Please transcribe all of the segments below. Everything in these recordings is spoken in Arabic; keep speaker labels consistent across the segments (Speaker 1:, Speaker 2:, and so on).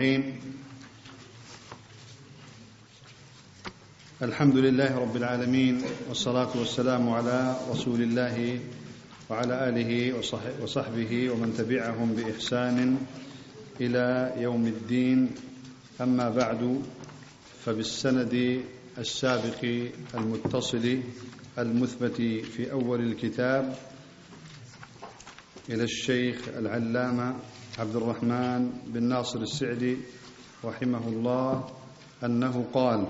Speaker 1: الحمد لله رب العالمين، والصلاة والسلام على رسول الله وعلى آله وصحبه ومن تبعهم بإحسان إلى يوم الدين. أما بعد، فبالسند السابق المتصل المثبت في أول الكتاب إلى الشيخ العلامة عبد الرحمن بن ناصر السعدي رحمه الله أنه قال: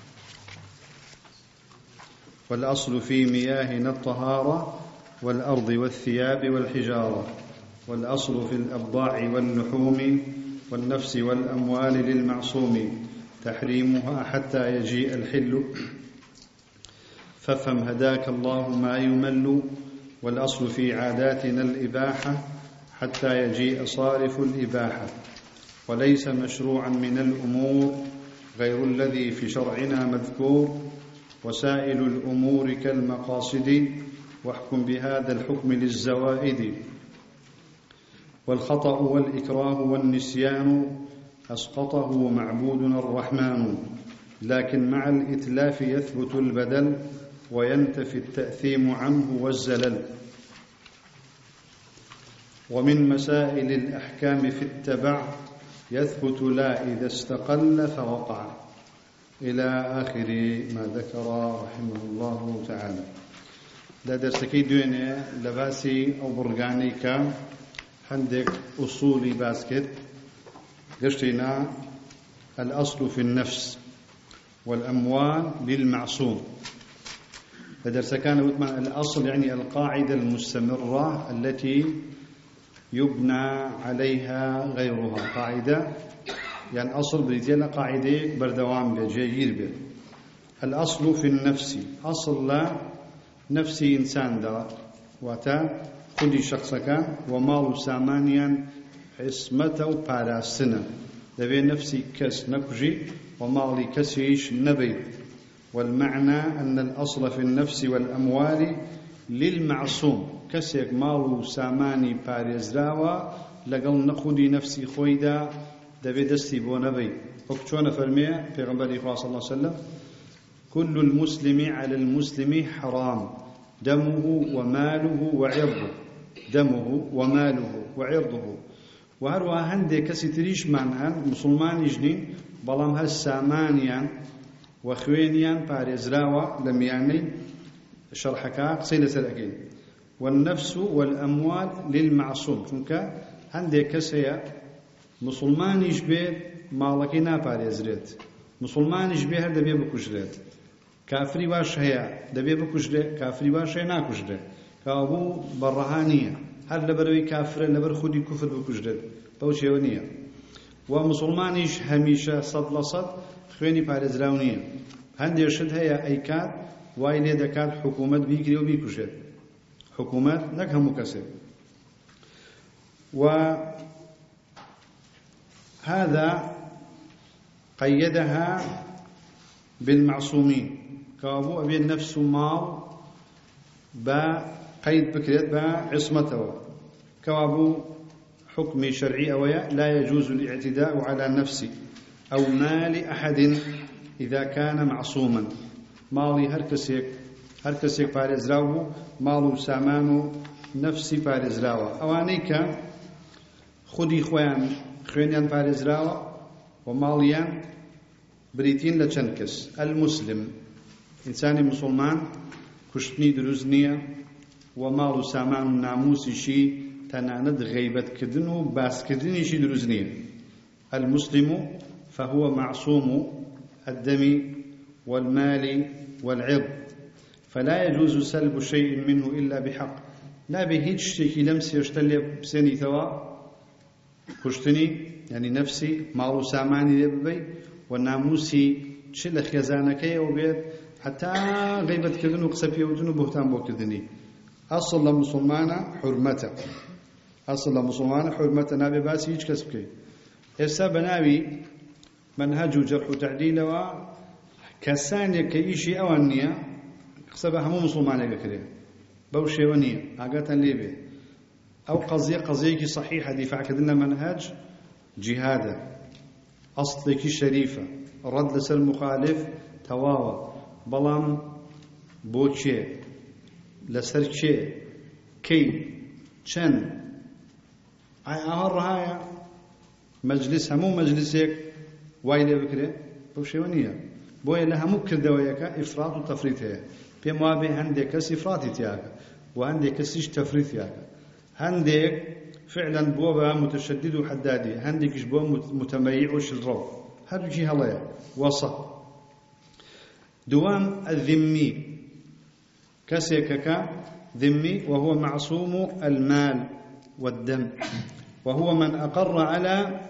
Speaker 1: والأصل في مياهنا الطهارة والأرض والثياب والحجارة، والأصل في الأبضاع واللحوم والنفس والأموال للمعصوم تحريمها حتى يجيء الحل، فافهم هداك الله ما يمل، والأصل في عاداتنا الإباحة حتى يجيء صارف الإباحة، وليس مشروعا من الأمور غير الذي في شرعنا مذكور، وسائل الأمور كالمقاصد، واحكم بهذا الحكم للزوائد، والخطأ والإكراه والنسيان أسقطه معبودنا الرحمن، لكن مع الإتلاف يثبت البدل وينتفي التأثيم عنه والزلل، ومن مسائل الأحكام في التبع يثبت لا إذا استقل فوقع، إلى آخر ما ذكر رحمه الله تعالى. لا درسكي دوينه لباسي أو برغاني كان عندك أصولي باسكت قشتنا الأصل في النفس والأموال للمعصوم. لدرس كان الأصل يعني القاعدة المستمرة التي يبنى عليها غيرها. قاعدة يعني أصل بريتيلا قاعدة بردوام بجير به. الأصل في النفس، أصل لا نفسي إنسان دا واتا كل شخصك ومال سامانيا عصمته باراستنا دبي نفسي كس نكجي ومالي كسيش نبي. والمعنى أن الأصل في النفس والأموال للمعصوم، كسيك مال ساماني باريزراوا لقل نخدي نفسي خويدا دبي دستي بو نبي. وكتشونا فرمي پیغمبر صلى الله عليه وسلم: كل المسلم على المسلم حرام دمه وماله وعرضه، دمه وماله وعرضه. وهروا هندي كسي تريش معنى مسلمان يجني بلام هالسامانيان وخوينيان باريزراوا لم يعني شرحكا صيلة سلأكين. والنفس والأموال للمعصوم، چونك هندي كسي مسلمان يشبه مالكي ناباريزريت، مسلمان يشبه هر دبي بكجريت، كافري واش هيا دبي بكجريت، كافري واش هيا ناكجريت، كابو برهانية هر لبروي كافر لبر خودي كفر بكجريت بوشي ونية. ومسلمان يش هميشة صد لصد خويني باريزراونية، هندي يرشد هيا أيكات وايلي دكات حكومة بيكري وبيكجريت، حكومة نكها مكسر. هذا قيدها بالمعصومين، كابو أبي النفس مال با قيد بكريت با عصمته، كابو حكم شرعي أويا لا يجوز الاعتداء على نفس أو مال أحد إذا كان معصوما. مالي هركسيك بارزراو مالو سامانو نفسي بارزراو أوانيك خودي خوينيان بارزراو وماليان بريتين لچنكس. المسلم إنسان مسلمان كشتني دروزنية ومالو سامان ناموسي شي تناند غيبت كدنو باس كدني شي دروزنية. المسلم فهو معصوم الدم والمال والعرض، فلا يجوز سلب شيء منه إلا بحق. لا بهيج شيء لمس يشتلي بسني ثوا كشتني يعني نفسي مالو ساماني لبي والناموسي تشل خيزانكي وبيت حتى غيبت كذنو قسبي ودنو بهتان بو كذني. أصل لمسلمانا حرمته، أصل لمسلمانا حرمته نابي باسي هيج كسبكي. إسا بناوي منهج جرح وتعديل وكساني كيشي أوانية قسبها مو مسلماني بكري بوشي ونية عاقاتا ليبي أو قضية صحيحة دفاع كذلنا منهج جهادا أصلك شريفة رد لسر المخالف تواوى بلام بوشي لسر شي كي چن هاي مجلس همو مجلسك وايلي بكري بوشيونية بوي لهمو كردويك إفراط وتفريط هي بما به عندك إفراط تياك وعندك تفريط تياك عندك فعلا بوبا متشدد وحدادي عندك بو متميع وشلرو هذا جهة الله وصف دوام الذمي كسيكك ذمي وهو معصوم المال والدم وهو من أقر على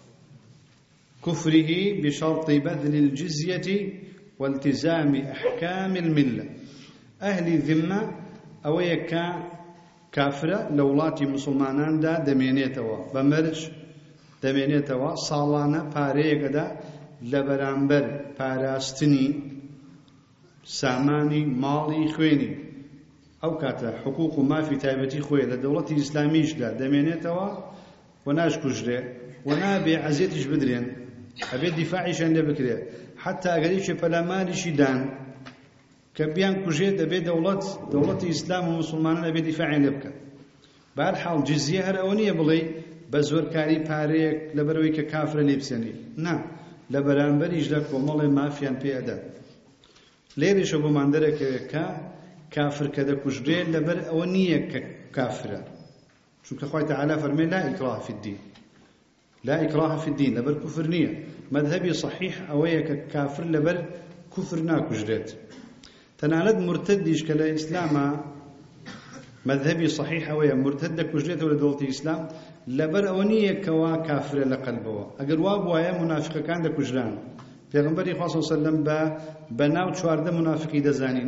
Speaker 1: كفره بشرط بذل الجزية والتزام أحكام الملة أهل الذمة أويك كافرة لولاتي مسلمانان دا دمينيتوا بمرج دمينيتوا صالانا باريك دا لبرانبر باراستني ساماني مالي خويني أو كاتا حقوق ما في تايبتي خوي لدولة الإسلاميش دا دمينيتوا وناش كجري ونابي عزيتش بدرين أبي دفاعيش عند بكري حتى أقريش بلاماليش دان كبيان كجيت أبي دولة الإسلام والمسلمان أبي دفاعي لبكا بعد حال جزية هرأونية بلي بزور كاري باريك لبروي ككافر ليبسني نعم لبران بريج لك ومالي مافيان بيعدا ليريش أبو ماندرك كافر كذا كجري لبر أونية ككافرة شو كخوي تعالى فرمي لا إكراه في الدين لا إكراه في الدين لبر كفر نية مذهبي صحيح أويك كافر لبر كفرنا كجريت تنالد مرتدش كلا إسلام مذهبي صحيح أويا مرتد كجريت ولا دولة الإسلام لبر أونية كوا كافر لقلبه أجر وابو يا منافق كان دكجران پیغمبر خدا صلی الله علیه و سلم بناو 14 منافقی دزانی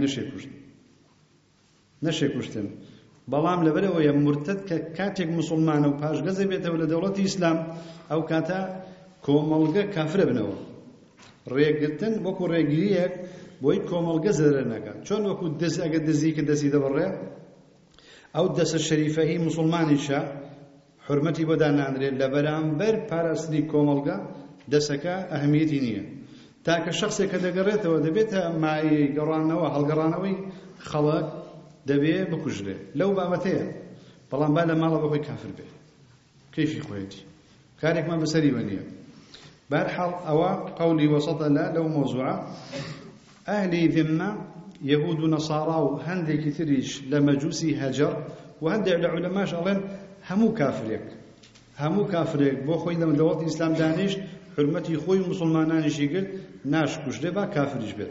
Speaker 1: نشه کشتن بلام لبر أويا مرتد كاتك مسلمان أو باش غزة بيته ولا دولة الإسلام أو كاتا كوملغا كافر بنوا ريقتن وكو ريقليك بوي كوملغا زرناكا شون وكو دز أجد دزيك دزي دبره أو دس الشريفة هي مسلمان إشاء حرمتي بدان عندري لبرام بر بارسني كوملغا دسكا أهميتي نية تاك الشخص كذا قريته ودبيته معي قرانه وهالقرانوي خلق دبيه بكجره لو بابتيه بلان بالا مالا بخوي كافر به كيف يخويتي كارك ما بسري ونيه بارحل أو قولي وسط لا لو موضوعة أهلي ذمة يهود نصارى وهندي كثيريش لمجوسي هجر وهندي العلماء شغلين همو كافريك بو خوي لما دولة الإسلام دانيش حرمتي خوي مسلمانانيش يقول ناش كجربا كافريش به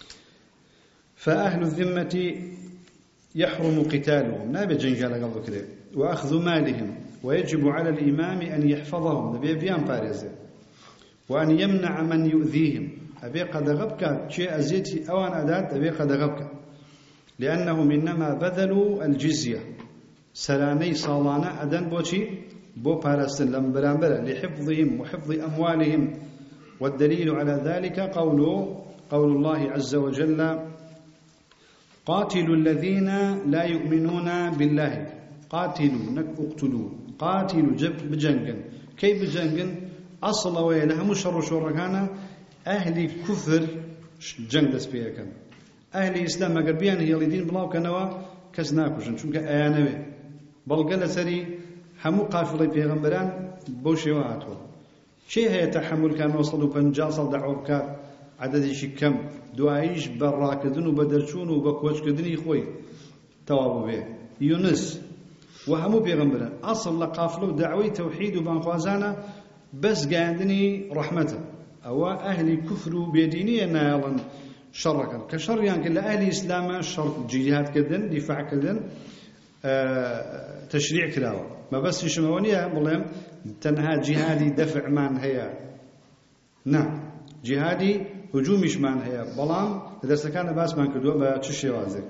Speaker 1: فأهل الذمة يحرم قتالهم نابي جنجال قبل كده وأخذ مالهم ويجب على الإمام أن يحفظهم نبي بيان بارزه وأن يمنع من يؤذيهم أبي قد غبك شيء أزيتي أوان أدات أبي قد غبك لأنهم إنما بذلوا الجزية سلاني صالانا أدن بوشي بو بارستن لمبرانبرا لحفظهم وحفظ أموالهم والدليل على ذلك قول الله عز وجل قاتلوا الذين لا يؤمنون بالله قاتلوا اقتلوا قاتلوا بجنجن كيف بجنجن أصل ويله مش شر كان أهل كفر جنگ دست پێ یەکەن ئەهلی ئیسلام ئەگەر بیان هێڵی دین بڵاوکەنەوە کەس ناکوژن چونکە ئەیانەوێ بەڵگە لەسەری هەموو قافڵەی پێغەمبەران بەو شێوە هاتووە چێ هەیە تەحەمولکان 150 ساڵ دەعوا بکات عەدەدێکی کەم دواییش بە ڕاکردن و بە دەرچوون و بە کۆچکردنی خۆی تەواو بێ یونس و هەموو پێغەمبەران ئەسڵ لە قافڵە و دەعوەی تەوحید و بانخوازانە بەس گەیاندنی ڕەحمەتە ئەوە ئەهلی کوفر و بێدینیە نایەڵن شەڕەکەن کە شەڕیان کرد لە ئەهلی ئیسلامە شەڕ جیهادکردن دیفاعکردن تشریع کراوە مەبەستیشمەوە نییە بڵێم تەنها جیهادی دەفعمان هەیە نا جیهادی هجومیشمان هەیە بەڵام لە دەرسەکانە باسمان کردووە بە چ شێوازێک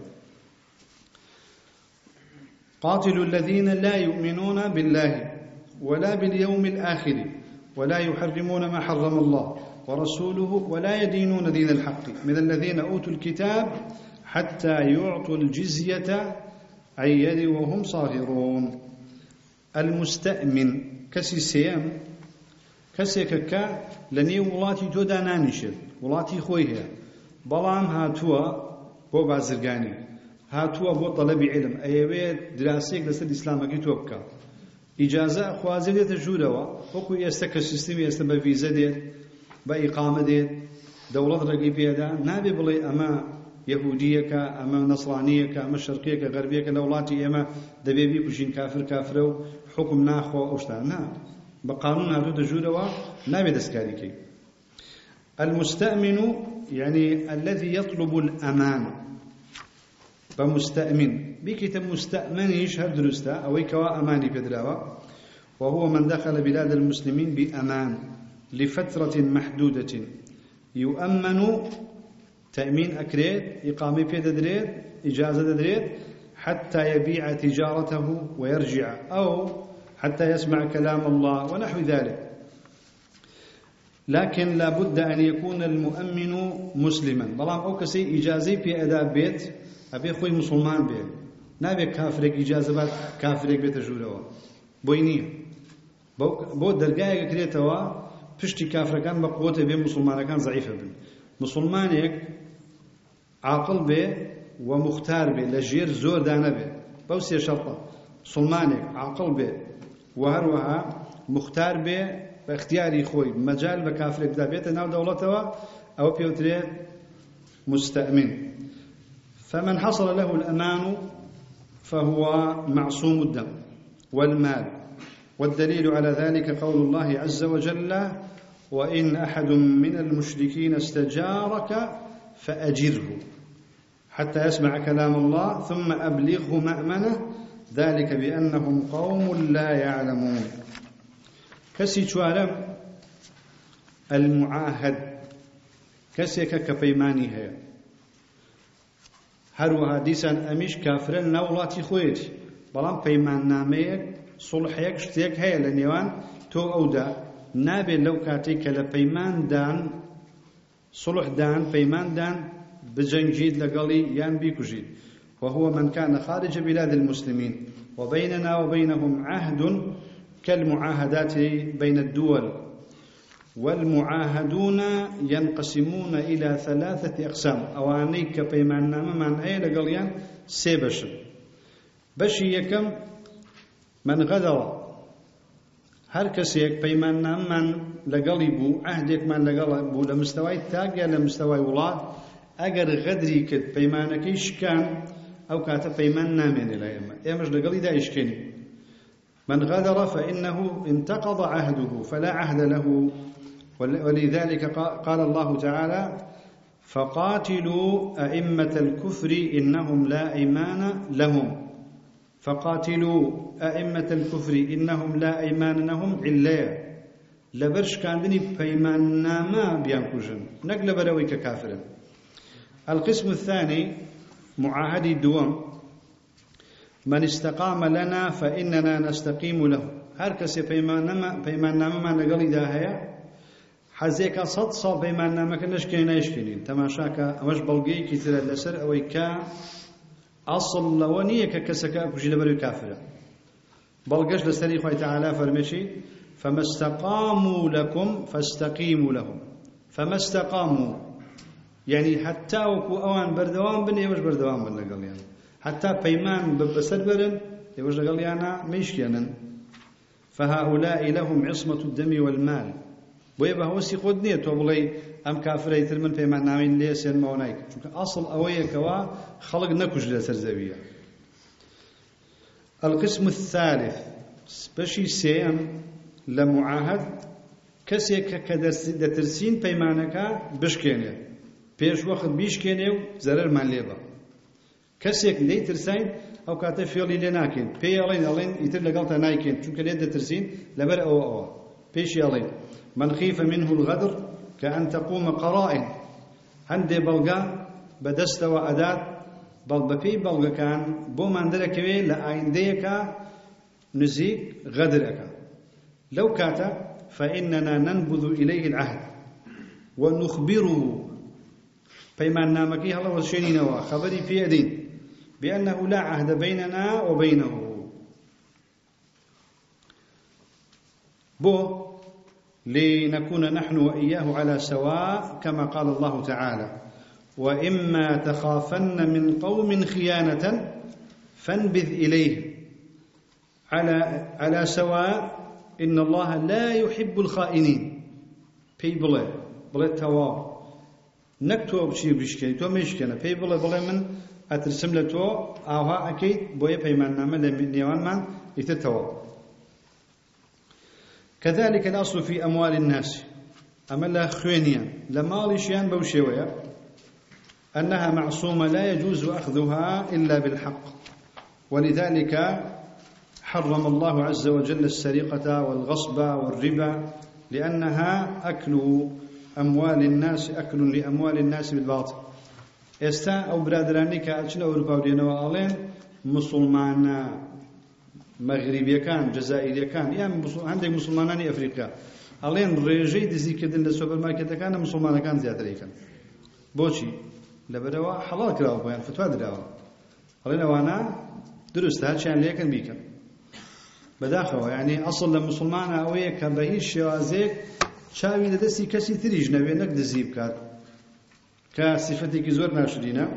Speaker 1: قاتلوا الذين لا يؤمنون بالله ولا باليوم الآخر ولا يحرمون ما حرم الله ورسوله ولا يدينون دين الحق من الذين أوتوا الكتاب حتى يعطوا الجزية عن يد وهم صاغرون المستأمن كسيسيام کەسێکە کە لە نێو وڵاتی تۆدا نانیشێت وڵاتی خۆی هەیە بەڵام هاتووە بۆ بازرگانی هاتووە بۆ تەلەبی عیلم ئەیەوێت دراسەیەک لەسەر ئیسلامەکەی تۆ بکە ئیجازە خوازێ دێتە ژوورەوە وەکو ئێستا کە سیستمی ئێستا بە ڤیزە دێت بە ئیقامە دێت دەوڵەت ڕێگەی پێدا نابێ بڵێ ئەمە یەهودیەکە ئەمە نەسڵانیەکە ئەمە شەرقیەکە غەربیەکە لە وڵاتی ئێمە دەبێ بیکوژین کافر کافرە و حکم ناخۆ ئەو شتان نا بە قانون هاتووتە ژوورەوە نابێ دەستکاریکەی المستأمن يعني الذي يطلب الأمان بمستأمن بكت مستأمنيش هر درستا أو كوا أماني بدراوة وهو من دخل بلاد المسلمين بأمان لفترة محدودة يؤمن تأمين أكريت إقامة بيدريت إجازة دريت حتى يبيع تجارته ويرجع أو حتى يسمع كلام الله ونحو ذلك لكن لا بد أن يكون المؤمن مسلما بلام أو كسي إجازة في أداء بيت أبي خوي مسلمان بيه نابي كافرك إجازة بعد كافرك بيت جوروا بوينية بو درجة كريتوا پشتی کافرەکان بە قووەتە بێ مسلمانەکان زەعیفە بن مسلمانێک عاقڵ بێ و مختار بێ لە ژێر زۆر دانە بێ بەو سێ شەرتە مسلمانێک عاقڵ بێ و هەروەها مختار بێ بە اختیاری خۆی مەجال بە کافرێک بدا بێتە ناو دەوڵەتەوە ئەوە پێوترێت مستأمن فمن حصل له الأمان فهو معصوم الدم والمال والدليل على ذلك قول الله عز وجل وإن أحد من المشركين استجارك فأجره حتى يسمع كلام الله ثم أبلغه مأمنه ذلك بأنهم قوم لا يعلمون كسي توارم المعاهد كسي كبيماني هي هروها ديسان أميش كافرين نولاتي خويتي بلان بيمان ناميك صلحيك شتيك هي لنيوان تو أودا نابي لو كاتيك لبيمان دان صلح دان بيمان دان بجنجيد لقلي يان بيكوجيد وهو من كان خارج بلاد المسلمين وبيننا وبينهم عهد كالمعاهدات بين الدول والمعاهدون ينقسمون إلى 3 أقسام أوانيك بيمان نام من أي لقليان سيبش بشي يكم من غدر هر کەسێک پەیماننامەمان لەگەڵی بوو عەهدێکمان لەگەڵ بوو لە مستەوای تاک یا لە مستەوای وڵات ئەگەر غەدری کرد پەیمانەکەی شکان ئەو کاتە پەیمان نامێنێ لە ئێمەش لەگەڵی دایشکێنی من غدر فإنه انتقض عهده فلا عهد له ولذلك قال الله تعالى فقاتلوا أئمة الكفر إنهم لا أيمان لهم فقاتلوا أئمة الكفر إنهم لا أيمان لهم إلا لبرش كاندني بيمان ناما بيانكوجن نقل بلويك كافرا القسم الثاني معاهدي الدوام من استقام لنا فإننا نستقيم له هر كسي بيمان ناما ما نقل إداهية حزيك صد صال بيمان ناما كنشكينا يشكينين تماشاك أمش بلغي كتير اللسر أويكا أصل لونية كسكا أكوشي لبرو كافرة بلغش لسري خوي تعالى فرمشي فما استقاموا لكم فاستقيموا لهم فما استقاموا يعني حتى وكو أوان بردوان بن يوش بردوان بن لقل يعني حتى بيمان ببسد برن يوش لقل يعني ميشكينا فهؤلاء لهم عصمة الدم والمال ويبا هو سيقود نية وبلي أم كافر يتر من بيمان نامين ليس ينمونايك أصل أوية كوا خلق نكوش لسرزوية القسم الثالث بشي سيم لمعاهد كسيك كدترسين بيمانك بشكينه بيش وقت بيشكينه زرر من ليبا كسيك لي ترسين أو كاتا فيولي لناكين بي ألين يتر لقلتا نايكين چونك لي دترسين لبر أو بيش يالين من خيف منه الغدر كأن تقوم قرائن عندي بلغا بدست وأدات بل بفي بلغا كان بو مندركوي لأينديك نزيك غدرك لو كاتا فإننا ننبذ إليه العهد ونخبره بيمان نامكي هلا وشينينا وخبري في يدين بأنه لا عهد بيننا وبينه لنكون نحن وإياه على سواء كما قال الله تعالى: وإما تخافن من قوم خيانة فانبذ إليه على سواء إن الله لا يحب الخائنين. پێی بڵێ تەواو نەک تۆ بچی بشکێنی تۆ مەیشکێنە، پێی بڵێ من ئەترسم لە تۆ ئاوا ئەکەیت بۆیە پەیماننامە لە نێوانمان ئیتر تەواو. كذلك الأصل في أموال الناس، أما لا خوينيا لمال شيان بوشيويا أنها معصومة لا يجوز أخذها إلا بالحق، ولذلك حرم الله عز وجل السرقة والغصب والربا، لأنها أكل أموال الناس، أكل لأموال الناس بالباطل. استا أو برادراني كأجل أوروبا ودينوا مسلمان مغربي كان جزائري كان يعني عندك مسلمانان أفريقيا ألين رجي دزي كدن للسوبر ماركت كان مسلمان كان زيادة كان بوشي لبدوا حلال كراو بيان فتوى دراو ألين وانا درست هالشان ليكن بيكن بداخله يعني أصل للمسلمان أويه كان بهيش شوازيك شاوي لدسي كسي تريج نبي نك دزيب كار كصفتك زور ناشدينا.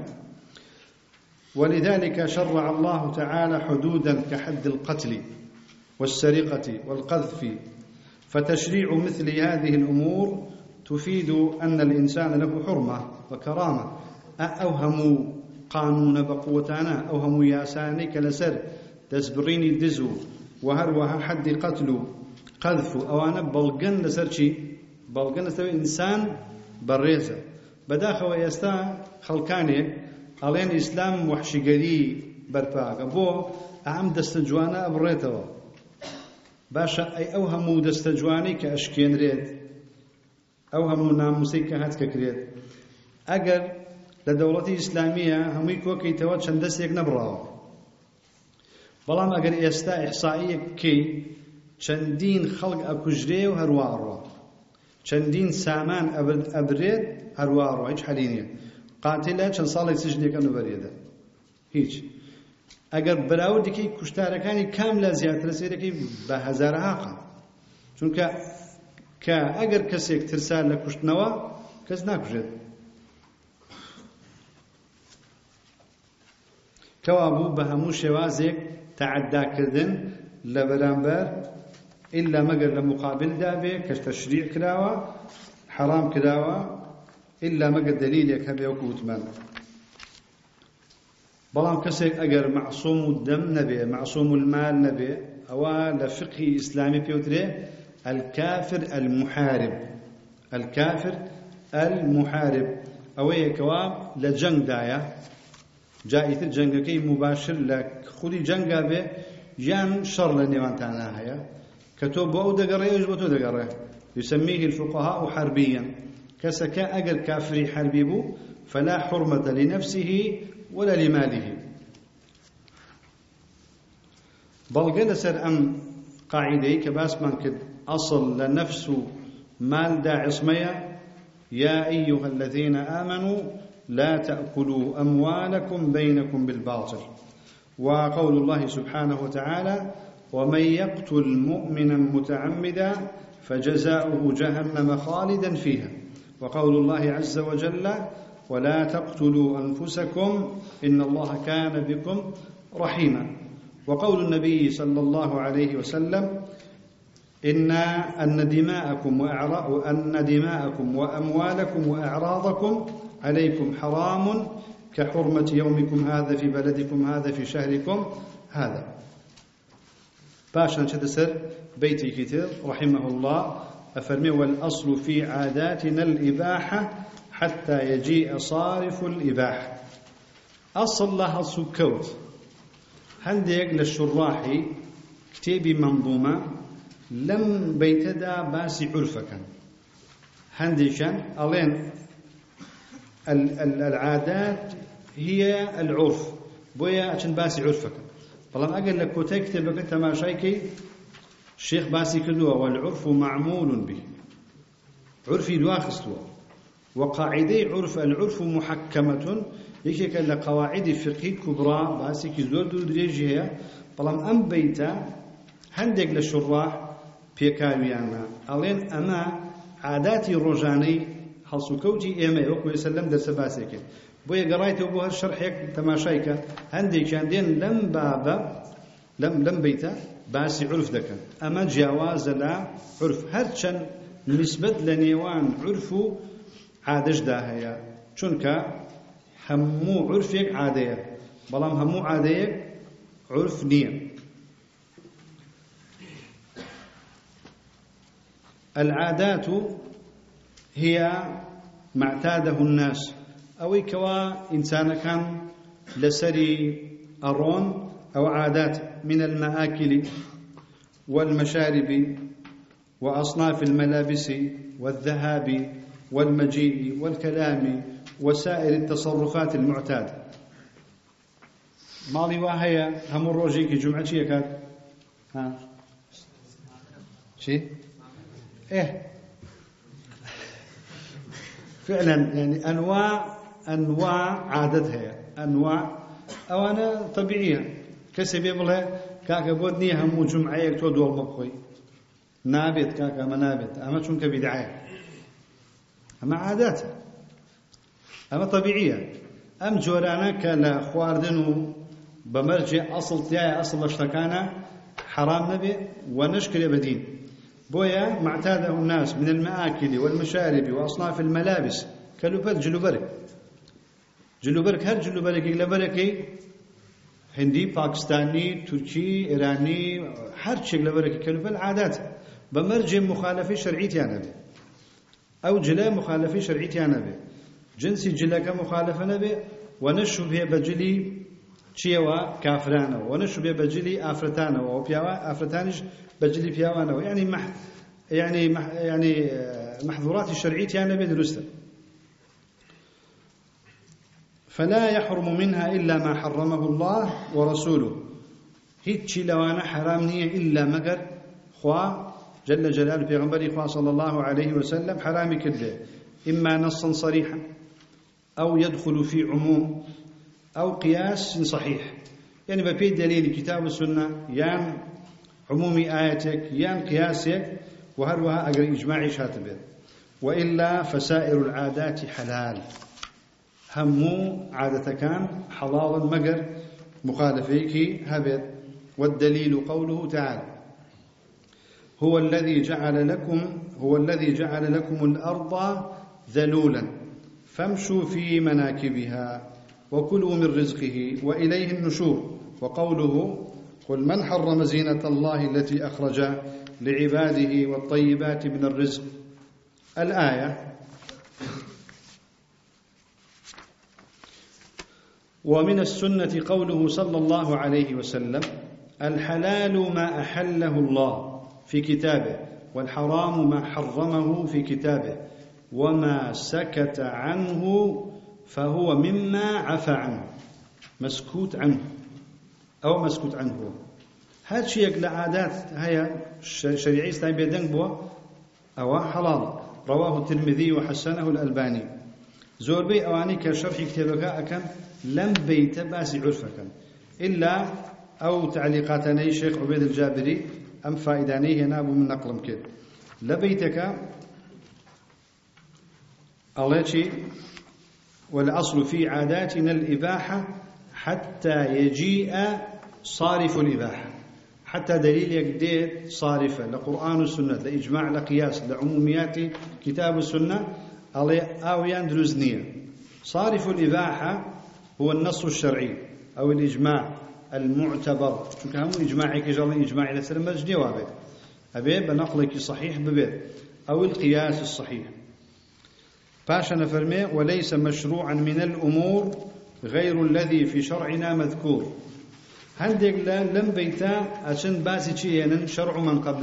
Speaker 1: ولذلك شرع الله تعالى حدودا كحد القتل والسرقة والقذف، فتشريع مثل هذه الأمور تفيد أن الإنسان له حرمة وكرامة. أوهموا قانون بقوتنا أوهموا ياساني كالسر تسبريني الدزو وهروها حد قتل قذف أوانا بلغن لسرشي بلغن لسر إنسان بريزة بداخل ويستا خلقاني ألين إسلام وحشيقري برپاك بو أهم دستجوانا أبريتوا باشا أي أوهمو دستجواني كأشكين ريد أوهمو ناموسي كهات ككريد أجر لدولة إسلامية همي كوكي توات شندسيك نبراو بلام أجر إستا إحصائية كي شندين خلق أكجري وهروارو شندين سامان أبريد هروارو هيج حالينيا قاتلة چەند ساڵێک سژنێکە نوبەرێدا هیچ ئەگەر بەراوردێکی کوشتارەکانی کام لە زیاترە سێرەکەی بە هەزارەها قام چونکە کە ئەگەر کەسێک ترسا لە کوشتنەوە کەس ناکوژێت کەوا بوو بە هەموو شێوازێک تەعەداکردن لە بەرامبەر ئیلا مەگەر لە مقابلدا بێ کە تەشریع کراوە حرام کراوە إلا ما قد دليلك هذا يوكوتمان. بلام كسيك أجر معصوم الدم نبي معصوم المال نبي أو لفقه إسلامي بيوتري الكافر المحارب، الكافر المحارب أو يكوا لجنگ دايا جائت الجنگ كي مباشر لك خودي جنگ به جان شر لنيوان تانا هيا كتب أو دقرة يجبتو دقرة يسميه الفقهاء حربيا كسكا أجر كافري حربي بو فلا حرمة لنفسه ولا لماله. بلغنا سر أم قاعدة كباس من كد أصل لنفس مال دا عصمية يا أيها الذين آمنوا لا تأكلوا أموالكم بينكم بالباطل، وقول الله سبحانه وتعالى ومن يقتل مؤمنا متعمدا فجزاؤه جهنم خالدا فيها، وقول الله عز وجل ولا تقتلوا أنفسكم إن الله كان بكم رحيما، وقول النبي صلى الله عليه وسلم أن دماءكم وأموالكم وأعراضكم عليكم حرام كحرمة يومكم هذا في بلدكم هذا في شهركم هذا. باشا شدسر بيتي كتير رحمه الله أفرمي والأصل في عاداتنا الإباحة حتى يجيء صارف الإباحة. أصل لها سكوت هنديك للشراحي كتابي منظومة لم بيتدا باسي عرفك هنديشان ألين العادات هي العرف بويا عشان باسي عرفك طالما أقل لك كوتاي كتابك تماشايكي الشيخ باسي كدوه والعرف معمول به عرفي دواخستوه وقاعدي العرف محكمة يكيك لقواعد فقهي كبرى باسي كزور دو دريجي هي طالما أم بيتا هندق للشراح پێکاویانە ئەڵێن ئەمە عاداتی ڕۆژانەی هەڵسوکەوتی ئێمە وەکو سەلەم دەرسە باسێکێت بۆیە گەڕایتەوە بۆ هەر شەرحێک تەماشایکە هەندێکیان دێن لەم بابە لەم بەیتە باسی عرف دەکەن ئەمە جیاوازە لە عرف هەرچەند نسبەت لە نێوان عرف و عادەشدا هەیە چونکە هەموو عرفێک عادەیە بەڵام هەموو عادەیەک عرف نییە العادات هي ما اعتاده الناس أوي كوا إنسان كان لسري أرون أو عادات من المآكل والمشارب وأصناف الملابس والذهاب والمجيء والكلام وسائر التصرفات المعتادة مالي واهية هم الروجيك جمعة شيء كاد ها شيء إيه فعلا يعني أنواع عادتها أنواع أو أنا طبيعية كسب يبله كاكا بودني هم جمعة يكتو دول مبخوي نابت كاكا منابت أما شون كبدعة أما عادات أما طبيعية أم جورانا كلا خواردن بمرجع أصل تياي أصل اشتكانا حرام نبي ونشكل بدين بويا ما اعتاده الناس من المآكل والمشارب وأصناف الملابس كالوبر جلوبرك هر جلوبرك لبركي هندي باكستاني تركي إيراني هر شيء لبركي كالوبر عادات بمرجع مخالفة شرعية نبي أو جلاء مخالفة شرعية نبي جنسي جلاك مخالفة نبي ونشبه بجلي شيوا كافرانا ونشبه بجلي آفرتانا وبياوا آفرتانش بجلي بياوانا يعني محظورات الشرعية يعني بدرسته فلا يحرم منها إلا ما حرمه الله ورسوله هيتشي لوانا حرام نية إلا مقر خوا جل جلاله بيغنبري خوا صلى الله عليه وسلم حرامي كله إما نصا صريحا أو يدخل في عموم أو قياس صحيح يعني ببي دليل كتاب السنة يان عمومي آياتك يان قياسك وهروها أقرأ إجماعي شاتبه وإلا فسائر العادات حلال همو عادة كان حلالا مقر مخالفيك هبت والدليل قوله تعالى هو الذي جعل لكم الأرض ذلولا فامشوا في مناكبها وكلوا من رزقه وإليه النشور وقوله قل من حرم زينة الله التي أخرج لعباده والطيبات من الرزق الآية ومن السنة قوله صلى الله عليه وسلم الحلال ما أحله الله في كتابه والحرام ما حرمه في كتابه وما سكت عنه فهو مما عفى عنه مسكوت عنه أو مسكوت عنه هذا شيء لعادات هي شريعي استعين بيدنك بوا أو حلال رواه الترمذي وحسنه الألباني زور بي أواني كشرح كتابك أكن لم بيت باسي عرفك إلا أو تعليقاتني شيخ عبيد الجابري أم فائداني هنا أبو من نقلم كده لبيتك الله والأصل في عاداتنا الإباحة حتى يجيء صارف الإباحة حتى دليل يقدير صارفة لقرآن والسنة لإجماع لقياس لعموميات كتاب السنة أو يندرزنية صارف الإباحة هو النص الشرعي أو الإجماع المعتبر شو كان إجماعي كجل إجماعي لسلم مجدي وابد أبي بنقلك صحيح ببيت أو القياس الصحيح باشا نفرمي وليس مشروعا من الأمور غير الذي في شرعنا مذكور هندق لم بيتا أشن باسي شيئا شرع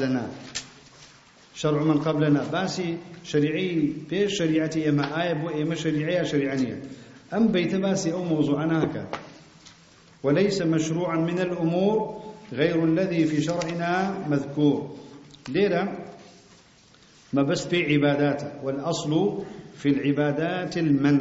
Speaker 1: من قبلنا باسي شريعي بيش شريعتي إما آيب وإما شريعية شريعانية أم بيت باسي أو موضوعنا هكا وليس مشروعا من الأمور غير الذي في شرعنا مذكور ليرة ما بس في عباداته والأصل في العبادات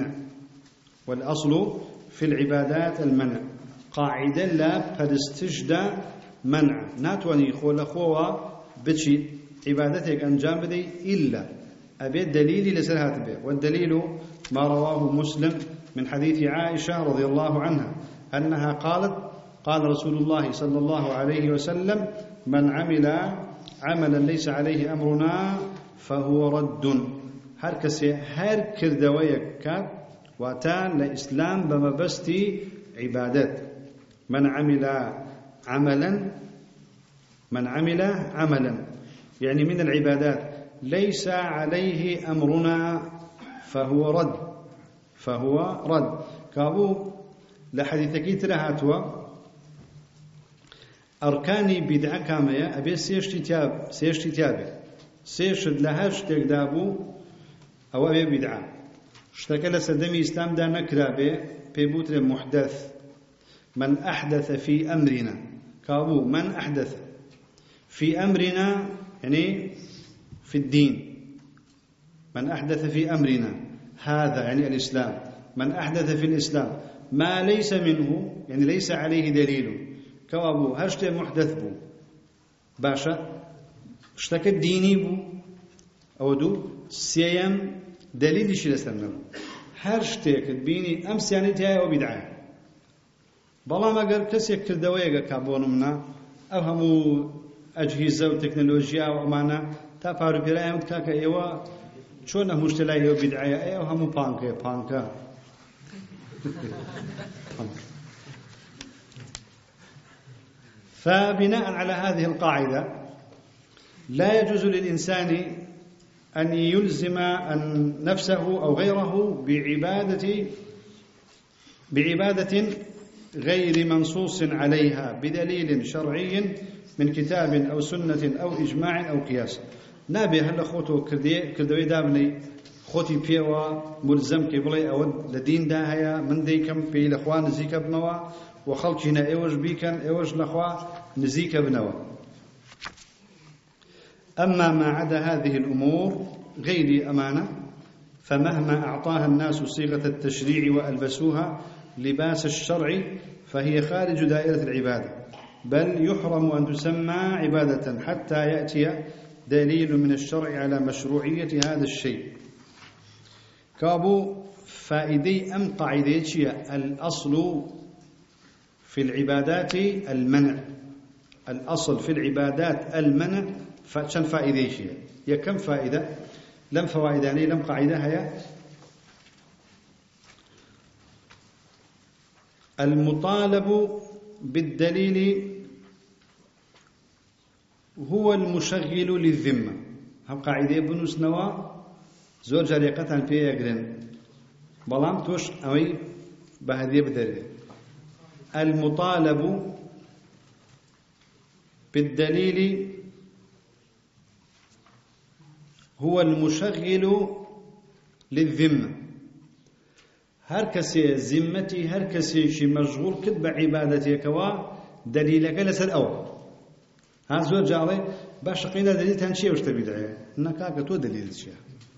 Speaker 1: المنع قاعدة لا برستجد منع ناتواني خول أخوة بتشي عبادتك أنجام بدي إلا أبي الدليل لسرهات به. والدليل ما رواه مسلم من حديث عائشة رضي الله عنها أنها قالت قال رسول الله صلى الله عليه وسلم من عمل عملا ليس عليه أمرنا فهو رد. هر كردويك كات واتان لإسلام بمبستي عبادات. من عمل عملا يعني من العبادات ليس عليه أمرنا فهو رد. كابو لحديثك ترهاتوا أركاني بدعة كامية أبي سيشتي تابع سيشد لها شتك دابو أو أبي بدعة اشتكى لسدمي إسلام دا نكرابي بيبوتر محدث. من أحدث في أمرنا كابو من أحدث في أمرنا يعني في الدين. من أحدث في أمرنا هذا يعني الإسلام. من أحدث في الإسلام ما ليس منه يعني ليس عليه دليل كوابو هشت محدث بو باشا اشتكى الديني بو أو دو سيام دليل شي لسلم هشتك بيني أمس يعني تاي أو بدعة بلا ما قال كسيك كردوية كابون منا أو همو أجهزة وتكنولوجيا وأمانة تفارق رأيهم كاكا إيوا شونه مشتلاي وبدعة أو همو بانكا فبناء على هذه القاعدة لا يجوز للإنسان أن يلزم نفسه أو غيره بعبادة غير منصوص عليها بدليل شرعي من كتاب أو سنة أو إجماع أو قياس. نابي هل خوتو كردوي دابني خوتي بيوا ملزم كبلي أو لدين داهيا من ديكم في الأخوان نزيك بنوا وخلقنا إيوج بيكن إيوج الأخوان نزيك بنوا. أما ما عدا هذه الأمور غير أمانة فمهما أعطاها الناس صيغة التشريع وألبسوها لباس الشرع فهي خارج دائرة العبادة بل يحرم أن تسمى عبادة حتى يأتي دليل من الشرع على مشروعية هذا الشيء. كابو فائدي أم قاعدة الأصل في العبادات المنع. الأصل في العبادات المنع فشن فائدة شيء يا كم فائدة لم فوائداني لم قاعدة هي المطالب بالدليل هو المشغل للذمة. هم قاعدة بنوس نوا زور جريقة في يقرن بلام توش أوي بهذه بدري. المطالب بالدليل هو المشغل للذمة. هر كسي ذمتي هر كسي شي مشغول كتب عبادتي كوا دليلك لسر أول ها زور جاري باش قينا دليل تنشي وش تبدعي نكاك تو دليل شيء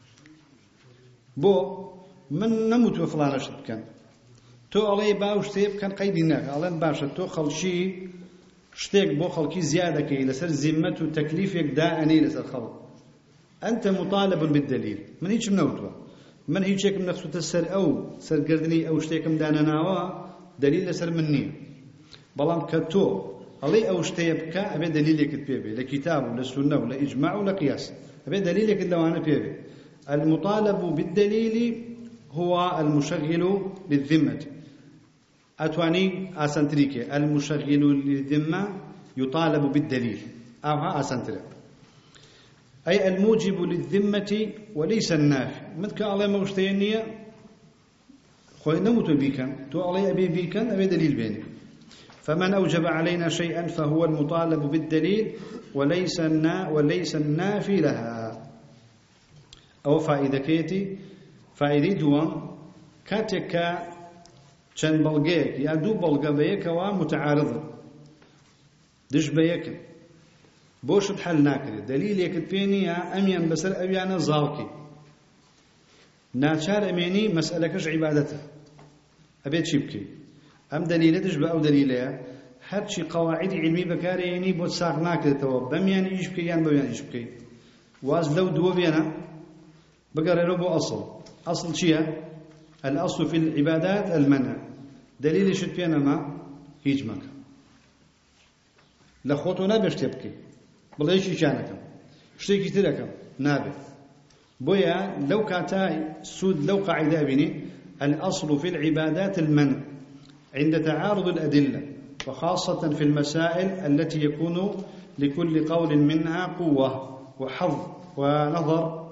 Speaker 1: بو من نموت وفلان شد كان تو علي باوش تيب كان قيدينك على باش تو خلشي شتيك بو خلقي زيادة كي لسر ذمته وتكليفك دائني لسر خلق أنت مطالب بالدليل من هيك منوتوا من هيك من نفسه تسر أو سر قردني أو شتيكم دانا ناوا دليل لسر مني بلام كتو علي أو شتيبك أبي دليلك تبيبي لكتاب ولا سنة ولا إجماع ولا قياس أبي دليلك لو أنا بيبي. المطالب بالدليل هو المشغل للذمة أتواني أسنتريكي المشغل للذمة يطالب بالدليل أوها أسنتريك أي الموجب للذمة وليس النافي. متك علي موشتينية خوي نموت بيكن تو علي أبي بيكن أبي دليل بيني. فمن أوجب علينا شيئا فهو المطالب بالدليل وليس النافي لها. أو فائدة كيتي فائدة دوام كاتك چەند بەڵگەیەک یا دوو بەڵگە بەیەکەوە متعارضن دش بەیەکن بۆشت حەل ناکرێت دەلیلێکت پێ نییە ئەمیان بەسەر ئەویانە زاڵکی ناچار ئەمێنی مەسئلەکەش عیبادەتە ئەبێت چی بکەیت ئەم دەلیلە دش بە ئەو دەلیلەیە هەرچی قەواعیدی علمی بەکارهێنی بۆ ساغ ناکرێتەوە بەمیان ئیش بکەیت یان بەویان ئیش بکەیت واز لو دو بينا بقر ربو أصل شيء الأصل في العبادات المنع دليل شد بينا ما هيجمك لخوتنا بيشتبكي بل ايش شانك شتيكي تلك نابه بويا لو كاتاي سود لو قاعدة بني الأصل في العبادات المنع عند تعارض الأدلة وخاصة في المسائل التي يكون لكل قول منها قوة وحظ ونظر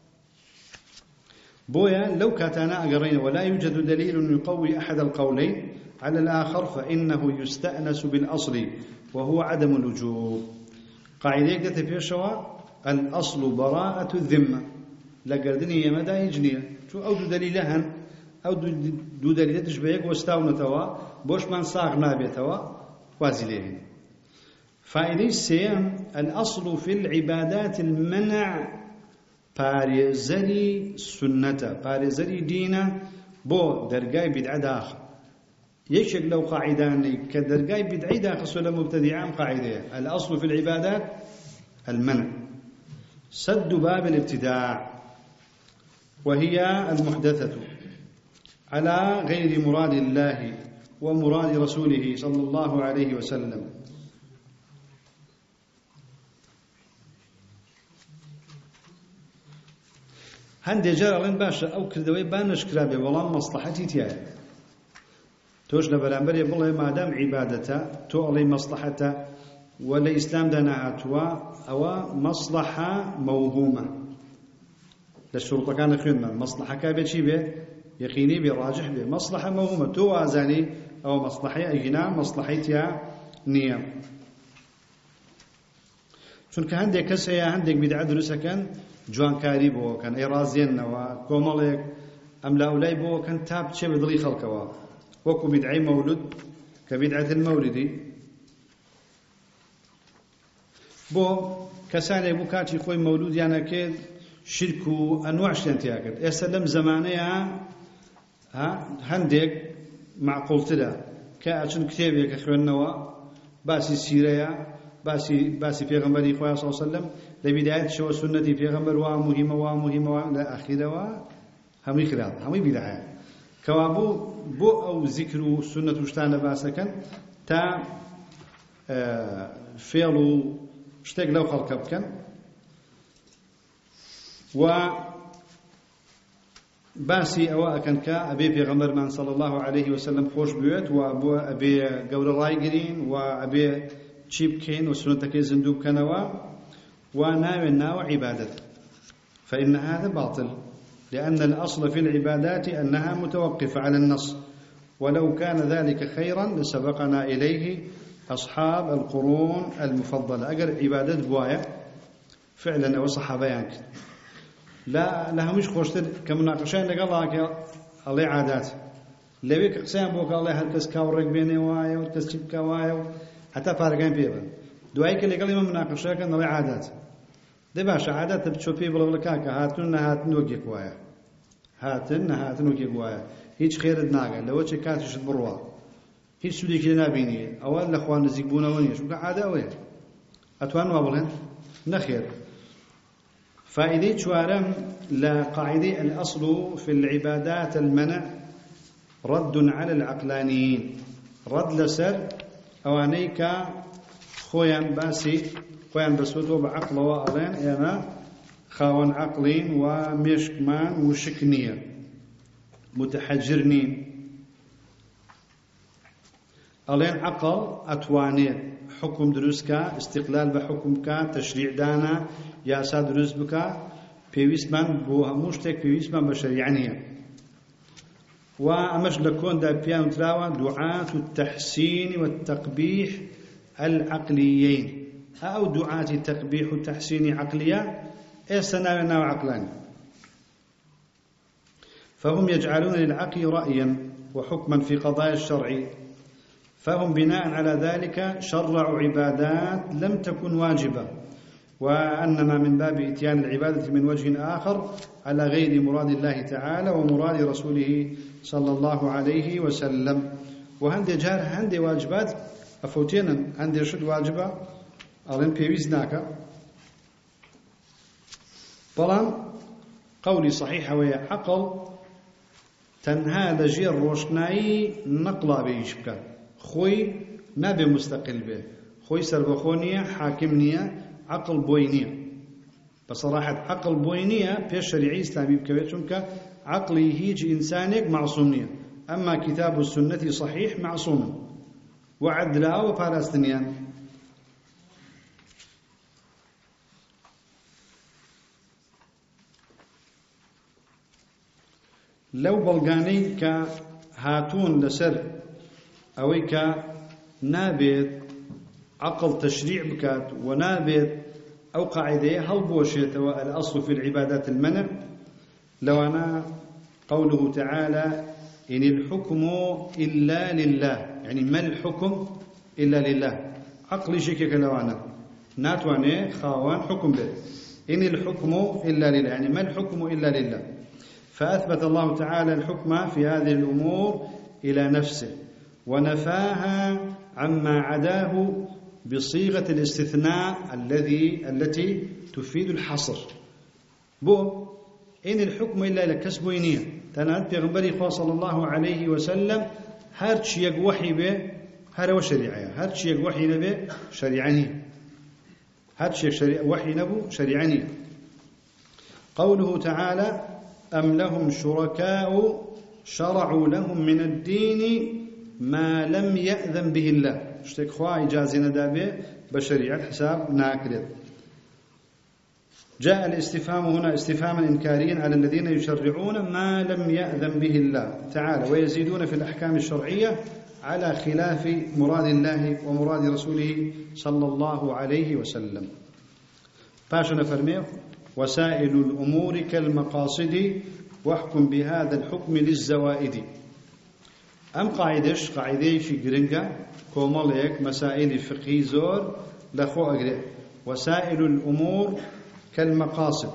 Speaker 1: بويا لو كاتانا أقرين ولا يوجد دليل يقوي أحد القولين على الآخر فإنه يستأنس بالأصل وهو عدم الوجوب قاعدة تفيشوا الأصل براءة الذمة لقردني يمدى يجنيه شو أو دليلهن أو دو دليل تشبيك واستاونا توا بوش من صاغ نابي توا وازليهن فإذا السيام الأصل في العبادات المنع باريزري سنة باريزري دينا بو درقاي بدعة داخل يشك لو قاعدان كدرقاي بدعي داخل سنة مبتدعان قاعدة الأصل في العبادات المنع سد باب الابتداع وهي المحدثة على غير مراد الله ومراد رسوله صلى الله عليه وسلم هندي جارلين باشا أو كردوي بانش كرابي والله مصلحتي تياي توش لبرانبري بالله ما دام عبادته تو علي مصلحته ولا إسلام دناعتوا أو مصلحة موهومة للشرطة كان خيرنا مصلحة كابي شي به يقيني براجح به مصلحة موهومة تو أزاني أو مصلحة أجنا مصلحتها نية چونکە هەندێک کەس هەیە هەندێک بیدعە دروستەکەن جوانکاری بۆکەن ئەی ڕازێننەوە کۆمەڵێک ئەم لاولای بۆکەن تا بچێ بە دڵی خەڵکەوە وەکو بیدعەی مەولود کە بیدعەت المەولدی بۆ کەسانێک بوو کاتی خۆی مەولودیانەکرد شرک و ئەنواع شتیان تیا کرد ئێستا لەم زەمانەیە هەندێک معقوڵترە کە ئەچن کتێبێکە خوێندنەوە باسی سیرەیە باسی پێغەمبەری خوا صلی الله علیه و سلم لە بیدایەت شەوە سنەتی پێغەمبەر وا مهمە لە ئاخیرەوە هەمووی خراپ هەمووی بیدعە کەوا بۆ ئەو ذیکر و سنەت و شتانە باسەکەن تا فێڵ و شتێک لەو خەڵکە بکەن و باسی ئەوە ئەکەن کە ئەبێ پێغەمبەرمان صلی الله عليه وسلم خۆش بوێت و بۆ ئەبێ گەورە ڕایگرین و ئەبێ چی بکەین و سنەتەکەی زیندوو بکەنەوە و ناوێن ناوە عیبادەت فإن هذا باطل لأن الأصل في العبادات أنها متوقفة على النص ولو كان ذلك خيرا لسبقنا إليه أصحاب القرون المفضلة أجر عبادة بوايا فعلا أو صحابة يانك لا مش خوشتر كمناقشين لقال الله عادات لبيك قسام بوك الله هالكس كاورك بيني وايا والكس تبكا وايا حتى فارقين بيبا دعايك اللي قال لي مناقشة كان الله عادات ده باش عادات بتشوفي بلا كاكا هاتن وجهك وايا هاتن وجهك وايا هيج خير دناقة لو شيء كاتش بروا هيج سودي كده نبيني أول الأخوان نزيقبونا ونيش وقع عادة وين أتوان وابلهن نخير فائدة شوارم لا قاعدة الأصل في العبادات المنع رد على العقلانيين رد لسر أوانيك خويا بسوتو بعقل وألين أنا خاون عقلين ومشكمان وشكنية متحجرنين ألين عقل أتواني حكم دروسكا استقلال بحكمك تشريع دانا ياسا دروس بكا بيويسمان بو هموشتك بيويسمان بشريعنية وأمش لكون دا بيان تلاوة دعاة التحسين والتقبيح العقليين أو دعاة التقبيح والتحسين عقلية إيسانا عقلان فهم يجعلون للعقل رأيا وحكما في قضايا الشرع فهم بناء على ذلك شرعوا عبادات لم تكن واجبة وأنما من باب إتيان العبادة من وجه آخر على غير مراد الله تعالى ومراد رسوله صلى الله عليه وسلم وهندي جار هندي واجبات أفوتين هندي شد واجبة ألين بيويز ناكا بەڵام قولي صحيح ويا عقل تنها لجير روشناي نقلا بيش بكات خوي نابي مستقل به خوي سربخونية حاكمنية عقل بوينية بصراحة عقل بوينية في الشريعة الإسلامية بكويت شنك عقلي هيج إنسانك معصومنية أما كتاب السنة صحيح معصوم وعدلا وفلسطينيان لو بلغاني كهاتون لسر أوي كنابت عقل تشريع بكات ونابت أو قاعدة هل بوشيت الأصل في العبادات المنع لو أنا قوله تعالى إن الحكم إلا لله يعني ما الحكم إلا لله عقلي شكك لو أنا ناتواني خاوان حكم به إن الحكم إلا لله يعني ما الحكم إلا لله فأثبت الله تعالى الحكم في هذه الأمور إلى نفسه ونفاها عما عداه بصيغة الاستثناء التي تفيد الحصر بو إن الحكم إلا لكسبوينية تناد بيغنبري صلى الله عليه وسلم هرش يقوحي به هذا وشريعة هرش يقوحي نبي شريعني هرش وحي نبو شريعني قوله تعالى أم لهم شركاء شرعوا لهم من الدين ما لم يأذن به الله اشتك خواه إجازة ندابه بشريعة حساب ناكرد جاء الاستفهام هنا استفهاما إنكاريا على الذين يشرعون ما لم يأذن به الله تعالى ويزيدون في الأحكام الشرعية على خلاف مراد الله ومراد رسوله صلى الله عليه وسلم باشا فرميه وسائل الأمور كالمقاصد واحكم بهذا الحكم للزوائد أم قاعدة في جرينجا كوماليك مسائل فقهي زور لخو أجري وسائل الأمور كالمقاصد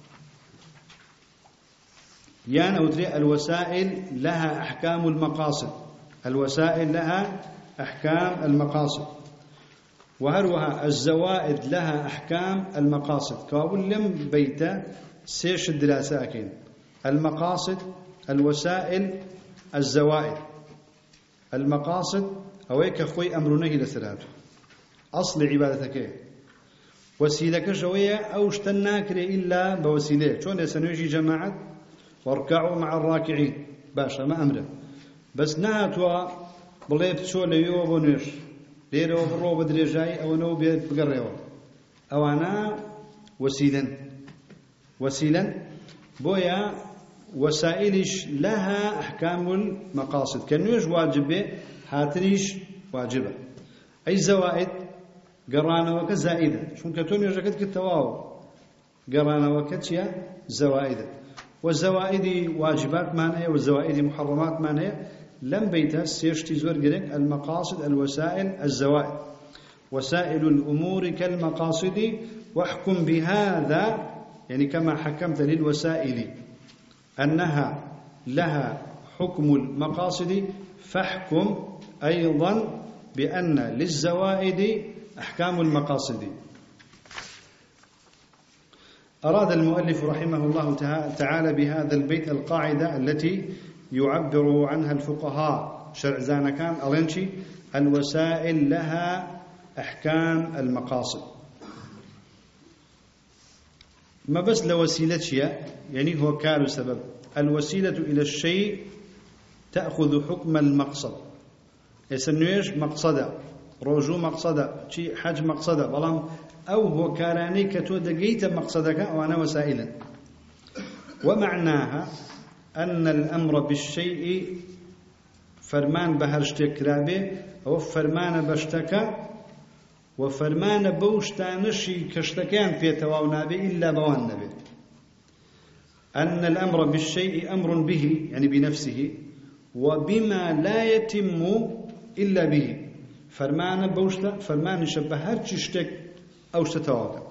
Speaker 1: يعني أودري الوسائل لها أحكام المقاصد الوسائل لها أحكام المقاصد وهروها الزوائد لها أحكام المقاصد كابل لم بيتا سيش الدراسة أكين المقاصد الوسائل الزوائد المقاصد أويك أخوي أمرنه لثلاثة أصل عبادتك وسيلك شوية أو اشتناك إلا بوسيلة شون يسنوجي جماعة واركعوا مع الراكعين باشا ما أمره بس نهاتوا بليب شو ليو بونيش ليرو برو بدري جاي أو نو بقريو أو أنا وسيلا بويا وسائلش لها أحكام المقاصد كنوش واجبه هاتريش واجبه أي زوائد قرانا وكزائدة شون كتون يرجعت كتواو قرانا وكتيا زوائد والزوائد واجبات مانية والزوائد محرمات مانية لم بيتا سيشتي زور قريك المقاصد الوسائل الزوائد وسائل الأمور كالمقاصد واحكم بهذا يعني كما حكمت للوسائل أنها لها حكم المقاصد فاحكم أيضا بأن للزوائد أحكام المقاصد أراد المؤلف رحمه الله تعالى بهذا البيت القاعدة التي يعبر عنها الفقهاء شرع زانكان ألينشي الوسائل لها أحكام المقاصد ما بس لوسيلة يعني هو كار سبب الوسيلة إلى الشيء تأخذ حكم المقصد يسنويش مقصدا رجو مقصدا شي حج مقصدا بلام أو هو كاراني كتو دقيت مقصدك وأنا وسائلا ومعناها أن الأمر بالشيء فرمان بهرشتك رابي أو فرمان بشتكى وفرمان بوشتانشي كشتكان في تواونابي إلا بوان نبي أن الأمر بالشيء أمر به يعني بنفسه وبما لا يتم إلا به فرمان بوشتا فرمان شبه هرشي شتك أو شتتواك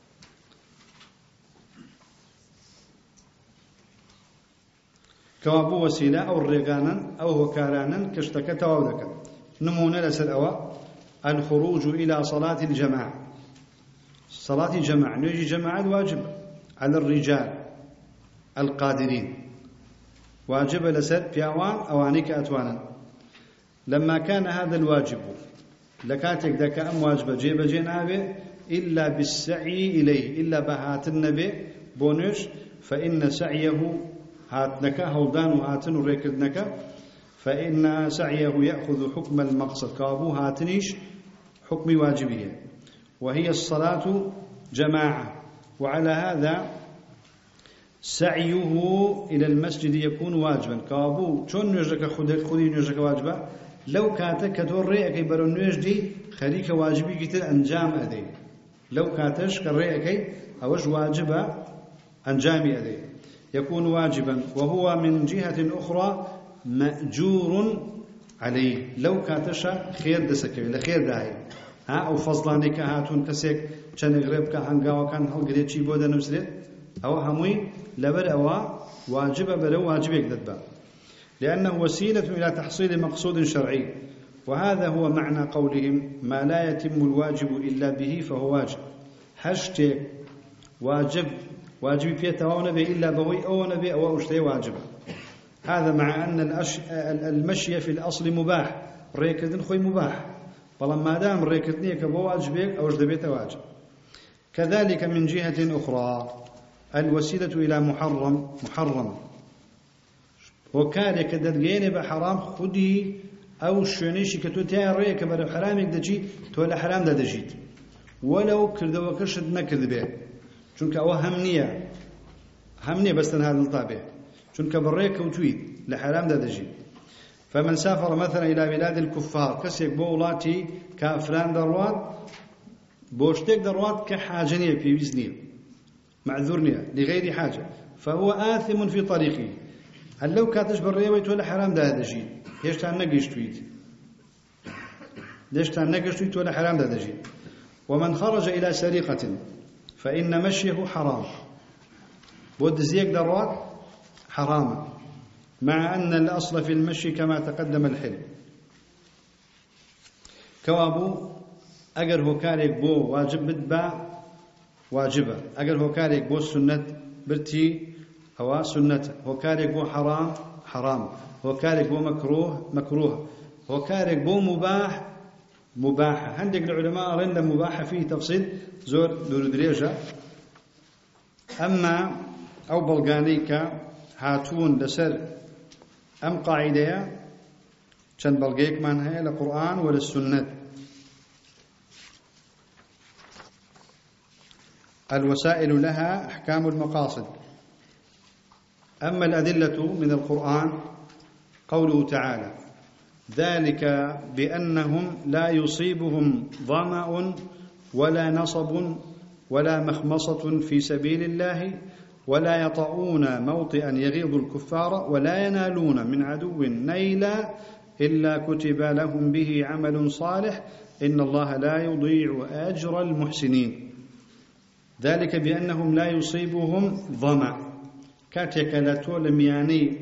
Speaker 1: كوابو وسيلة أو الرقانا أو هكارانا كشتك تواودك نمونا لسل أوا الخروج إلى صلاة الجماعة صلاة الجماعة نيجي جماعة واجب على الرجال القادرين واجب لسر بياوان أوانيك أتوانا لما كان هذا الواجب لكاتك ذاك أم واجب جيب جنابه إلا بالسعي إليه إلا بهات النبي بونش فإن سعيه هاتنك هولدان وهاتن وريكدنك فإن سعيه يأخذ حكم المقصد كابو هاتنيش حكم واجبية وهي الصلاة جماعة وعلى هذا سعيه إلى المسجد يكون واجبا كابو شون نجرك خذي نجرك واجبا لو كاتك كدور ريئك برو نجدي خليك واجبي كتير أنجام أدي لو كاتش كالريئك أوش واجبا أنجامي أدي يكون واجبا وهو من جهة أخرى مأجور عليه لو كاتش خير دسك إلى خير داعي أو فضلانك هاتون كسيك كان غريبك هنگا وكان هلقريت شي بودا نمسرت أو هموي لبر أو واجب برو واجبك ددبا لأنه وسيلة إلى تحصيل مقصود شرعي وهذا هو معنى قولهم ما لا يتم الواجب إلا به فهو واجب هشتك واجب فيه تواو نبي إلا بوي أو نبي أو أشتي واجب هذا مع أن المشي في الأصل مباح ريكدن خوي مباح فلما دام ريكدني كبو واجبك أو أجدبيت واجب كذلك من جهة أخرى الوسيلة إلى محرم وكارك ددجين بحرام خدي أو شنيش كتوتي ريك بر حرامك دجي تولى حرام دجيت ولو كردوا كشد ما كذب به چونك أو همنية بس هذا الطابع چونك بريك وتويد لحرام دجيت فمن سافر مثلا إلى بلاد الكفار كسيك بولاتي كافران دروات بوشتك دروات كحاجنية في وزنية معذورنية لغير حاجة فهو آثم في طريقه هل لو كاتش بالريويت ولا حرام ده هذا شيء ليش تعنقش تويت ولا حرام ده هذا شيء ومن خرج إلى سرقة فإن مشيه حرام بود زيك دروات حرام مع أن الأصل في المشي كما تقدم الحل كوابو أجر هو كاريك بو واجب بدبا واجبة أجر هو كاريك بو سنة برتي أو سنة هو كاريك بو حرام هو كاريك بو مكروه هو كاريك بو مباحة عندك العلماء رند مباحة فيه تفصيل زور دور دريجة أما أو بلغانيكا هاتون لسر أم قاعدة كان بلغيك منها للقرآن ولا السنة الوسائل لها أحكام المقاصد أما الأدلة من القرآن قوله تعالى ذلك بأنهم لا يصيبهم ظمأ ولا نصب ولا مخمصة في سبيل الله ولا يطؤون موطئا يغيظ الكفار ولا ينالون من عدو نيلا إلا كتب لهم به عمل صالح إن الله لا يضيع أجر المحسنين ذلك بأنهم لا يصيبهم ظمأ كاتك لا تولم يعني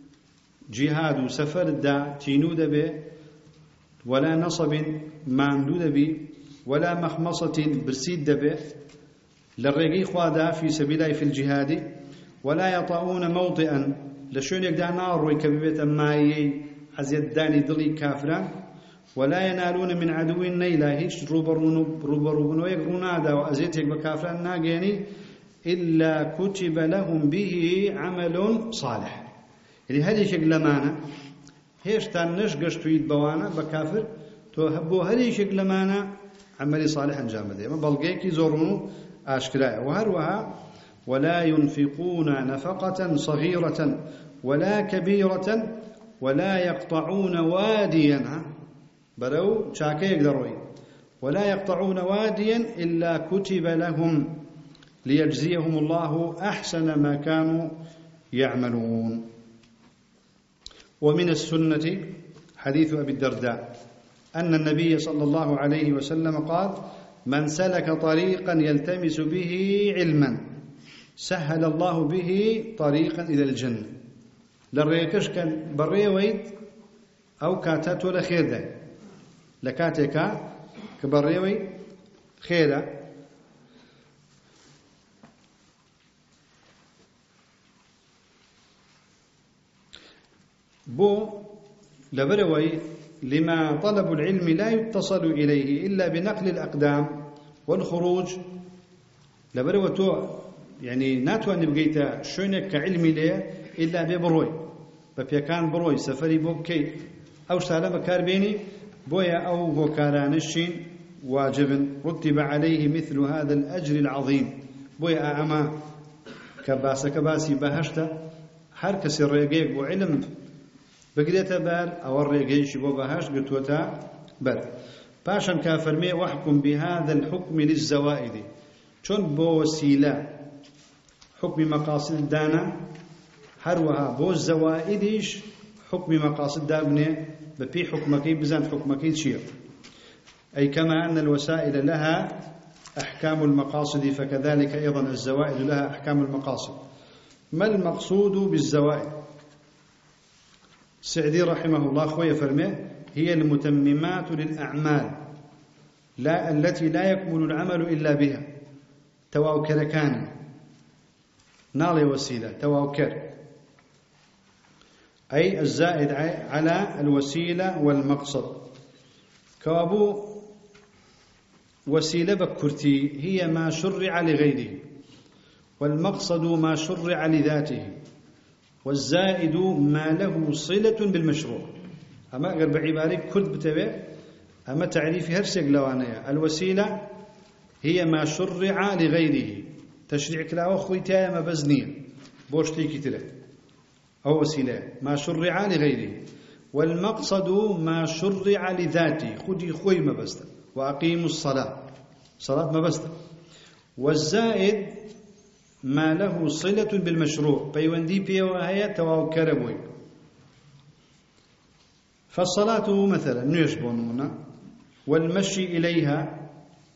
Speaker 1: جهاد سفر دا تينود به ولا نصب معمدود به ولا مخمصة برسيد به للرقي خوادا في سبيله في الجهاد ولا يطؤون موطئا لشون يقدع نار ويكببت مايي عزيد داني دلي كافرا ولا ينالون من عدو نيلا هيش روبرون ويقرونادا وأزيتك بكافرا ناقيني إلا كتب لهم به عمل صالح يعني هذه شكل لمانا هيش تانش قشتويد بوانا بكافر توهبو هذه شكل لمانا عملي صالح جامده ما بلغيكي زورونو أشكلاء وهروها ولا ينفقون نفقة صغيرة ولا كبيرة ولا يقطعون واديا برو شاكي يقدروا ولا يقطعون واديا إلا كتب لهم ليجزيهم الله أحسن ما كانوا يعملون ومن السنة حديث أبي الدرداء أن النبي صلى الله عليه وسلم قال من سلك طريقا يلتمس به علما سهل الله به طريقا إلى الجنة للريكش كان بريويد أو كاتات ولا خير ده لكاتك كبريوي خيرة بو لبروي لما طلب العلم لا يتصل إليه إلا بنقل الأقدام والخروج لبروي تو يعني ناتو أن بقيت شونك كعلمي ليه إلا ببروي ببيكان بروي سفري بوكي أو سالم كاربيني بويا أو بوكارانشين واجب رتب عليه مثل هذا الأجر العظيم بويا أعمى كباسي بهشتا هر كسي الرقيق وعلم بقريتا بار أو الرقيش بو بهش قرتوتا بار باشا كافرمي واحكم بهذا الحكم للزوائد چون بو وسيلة حكم مقاصد دانا هروها بو الزوائدش حكم مقاصد دابني ببي حكمكي بزان حكمكي تشير أي كما أن الوسائل لها أحكام المقاصد فكذلك أيضا الزوائد لها أحكام المقاصد. ما المقصود بالزوائد؟ سعدي رحمه الله خويا فرميه هي المتممات للأعمال لا التي لا يكمل العمل إلا بها تواوكر كان نالي وسيلة تواوكر أي الزائد على الوسيلة والمقصد كوابو وسيلة بكرتي هي ما شرع لغيره والمقصد ما شرع لذاته والزائد ما له صلة بالمشروع أما قرب عباري كرد بتبع أما تعريف هرسك لوانيا الوسيلة هي ما شرع لغيره تشريع كلاوة خويتايا ما بزنية بوشتي كتير أو وسيلة ما شرع لغيره والمقصد ما شرع لذاته خدي خوي ما بست وأقيموا صلاة ما بست والزائد ما له صلة بالمشروع بيوندي بيوهاية تواوكربوي فالصلاة مثلا نيشبوننا والمشي إليها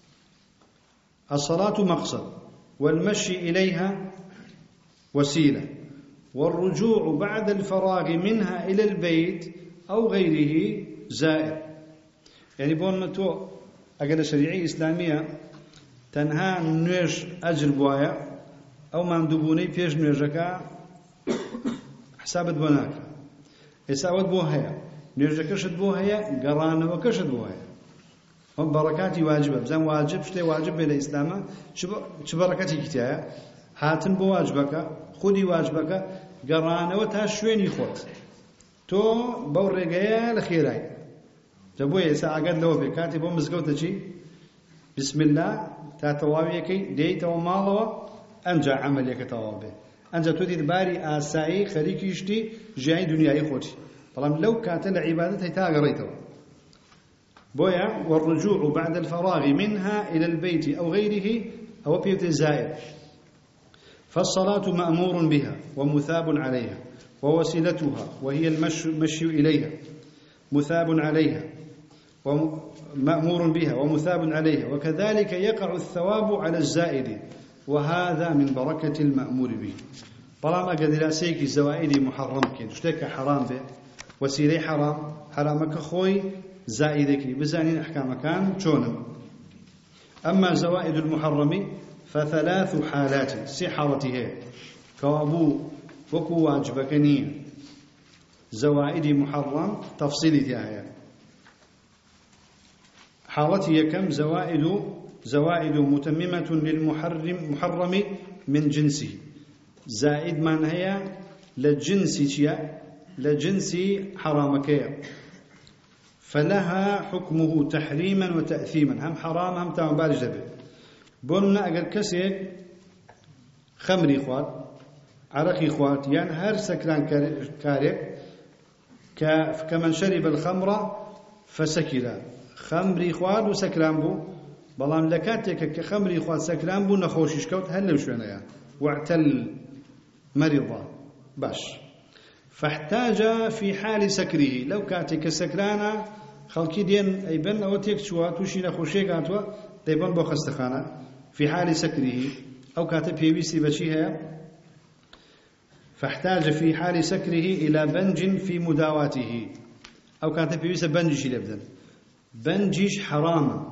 Speaker 1: الصلاة مقصد والمشي إليها وسيلة والرجوع بعد الفراغ منها إلى البيت أو غيره زائد يعني بون تو أجل شريعة إسلامية تنهى نيش أجر بوايا أو مندوبوني فيش نيجكا حسابت بناك إساوت بوهايا نيجكشت بوهايا قران وكشت بوهايا هم بركاتي واجبة بزن واجب شتي واجب بين الإسلام شو بركاتي كتايا هاتن بواجبك خودي واجبك قران وتاشويني خوت تو بورقيا لخيراي جابوي ساعة قد لو بكاتي بو مزقوتشي بسم الله تاتواويكي ديتا ومالوا أنجا عمليك توابه أنجا تودي باري آسائي خريكيشتي جاي دنياي خوتي طالما لو كانت العبادة تاغريتو بويا والرجوع بعد الفراغ منها إلى البيت أو غيره أو بيوت الزائر فالصلاة مأمور بها ومثاب عليها ووسيلتها وهي المشي إليها مثاب عليها ومأمور بها ومثاب عليها وكذلك يقع الثواب على الزائد وهذا من بركة المأمور به طالما قد لا سيك الزوائد محرم كين اشتكى حرام به وسيلة حرامك خوي زائدك بزانين أحكام كان شونم أما زوائد المحرم فثلاث حالات سحرته كوابو وكو واجبكنية زوائد محرم تفصيلي تاهي حالتي كم زوائد متممة للمحرم من جنسه زائد من هي لجنس حرامكية فلها حكمه تحريما وتأثيما هم حرام هم تنبالج به بوننا أجر كسر خمري خوات عرقي خوات يعني هر سكران كارك كمن شرب الخمر فسكر خمري خوات وسكران بو بلام لكاتك كخمري خوات سكران بو نخوشش كوت هل شو أنا واعتل مريضة باش فاحتاج في حال سكره لو كاتك سكرانا خلقي دين أيبن أو تيكشوا توشي نخوشي كاتوا تيبن بوخستخانا في حال سكره أو كاتب يبيسي بشيها فاحتاج في حال سكره إلى بنج في مداواته أو كاتب يبيسي بنجش لبدن بنجش حرام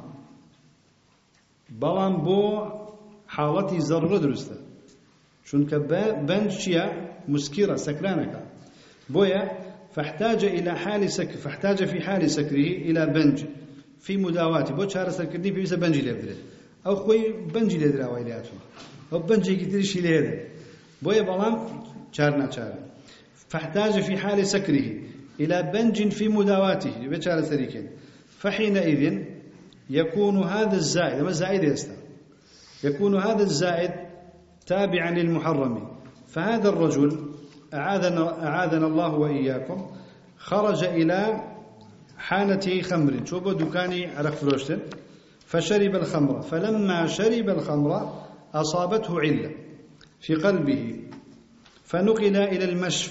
Speaker 1: بلان بو حالتي ضرورة درسته شونك بنج شيا مسكرة سكرانك بويا فاحتاج في حال سكره إلى بنج في مداواته بو شهر سكرني في بيسا بنجي لابدره أو خوي بنجي لابدره ويلياتوا أو بنجي كتيرشي لهذا بويا بلام شهر فاحتاج في حال سكره إلى بنج في مداواته بشهر سريكين فحينئذ يكون هذا الزائد ما الزائد يستوى يكون هذا الزائد تابعا للمحرم فهذا الرجل أعاذنا الله وإياكم خرج إلى حانة خمر شوفوا دكاني على فروشتن فشرب الخمر فلما شرب الخمر أصابته علة في قلبه فنقل إلى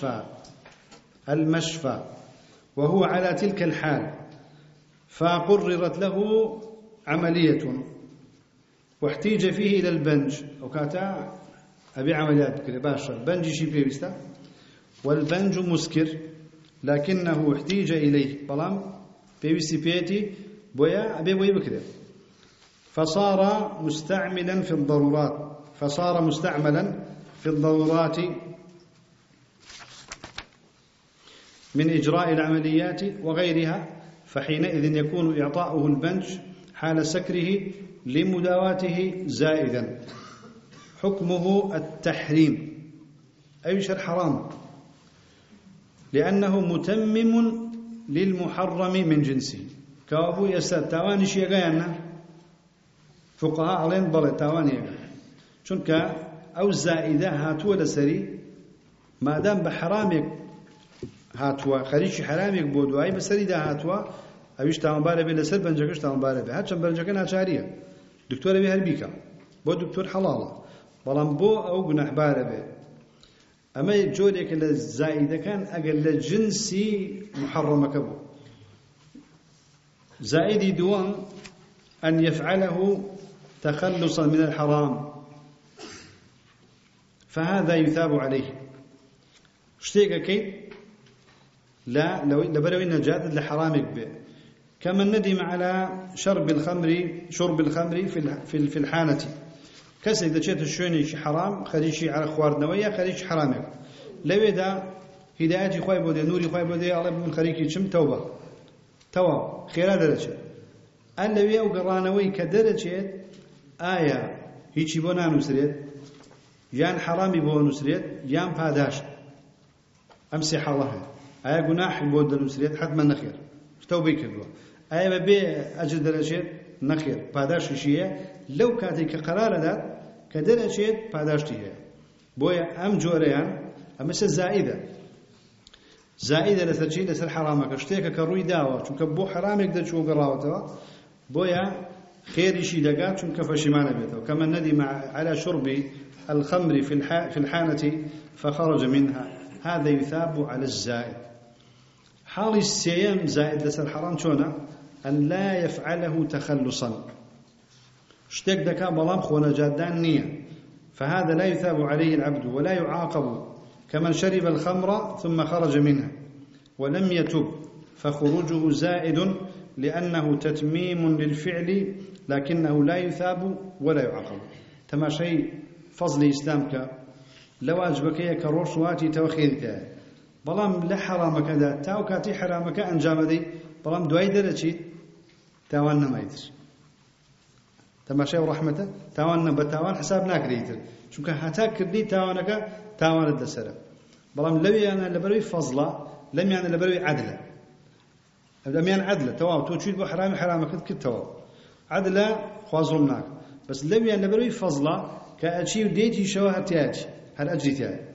Speaker 1: المشفى وهو على تلك الحال فقررت له عملية واحتيج فيه إلى البنج أو كاتا أبي عمليات بكري باشا بنج شي بيستا والبنج مسكر لكنه احتيج إليه بلام بيوسي بيتي بويا أبي بوي بكري فصار مستعملا في الضرورات من إجراء العمليات وغيرها فحينئذ يكون إعطاؤه البنج حال سكره لمداواته زائدا حكمه التحريم أي شيء حرام لأنه متمم للمحرم من جنسه كابو يسال تاواني شيء غيرنا فقهاء علين بل تاواني چونك أو زائدة هاتوا لسري ما دام بحرامك هاتوا خريج حرامك بودواي بسري ده هاتوا أويش تاوان باره بي لسر بنجكش تاوان باره بي هاتشان بنجكا ناچارية دكتور بي هربيكا بو دكتور حلاله بلان بو أو قناح باره بي أما جوريك الزائدة كان أقل جنسي محرمك بو زائدي دوام أن يفعله تخلصا من الحرام فهذا يثاب عليه شتيك كي لا لبروي نجاد لحرامك به كما ندم على شرب الخمر في الحانة كسي إذا جيت الشوني شي حرام خليشي على خواردنوية خليشي حرامك لو إذا هدايتي خواي بودي نوري خواي بودي الله من خريكي شم توبة خيرا درجة اللوية وقرانوي كدرجة آية هيجي بونا نسريت يان حرامي بو نسريت يان باداش أمسح الله آية قناح بود نسريت حتما نخير توبة كدوا آية ببي أجل درجة نخير باداش شيء لو كانت قرار ذات كدرجة باداشتي هي بويا أم جوريان أمس زائدة لسرشي لسر حرامك اشتيك كروي داوة چونك بو حرامك دا چو قراوتوا بويا خير شي دقات چونك فشمان بيته كما ندم على شرب الخمر في الحانة فخرج منها هذا يثاب على الزائد حال السيام زائد لسر حرام شونا أن لا يفعله تخلصا اشتيك دكا بلام خونا جادان نية فهذا لا يثاب عليه العبد ولا يعاقب كمن شرب الخمر ثم خرج منها ولم يتب فخروجه زائد لأنه تتميم للفعل لكنه لا يثاب ولا يعاقب تماشي فضل إسلامك لو أجبك كروش واتي توخيرك بلام لحرامك ذا تاو كاتي حرامك أنجام دي بلام دواي درجي تاوان ما يدر تماشي ورحمته تاوان بتاوان حساب ناكريتر شو كهتا كردي تاوانك تاوان الدسرة بلام لم يعني لبروي فضلا لم يعني لبروي عدلة لم يعني عدلة تواو توجد بحرام حرامك كد تواو عدلة خوازرمناك بس لم يعني لبروي فضلا كأشي وديتي شواها تياتي هل أجري تياتي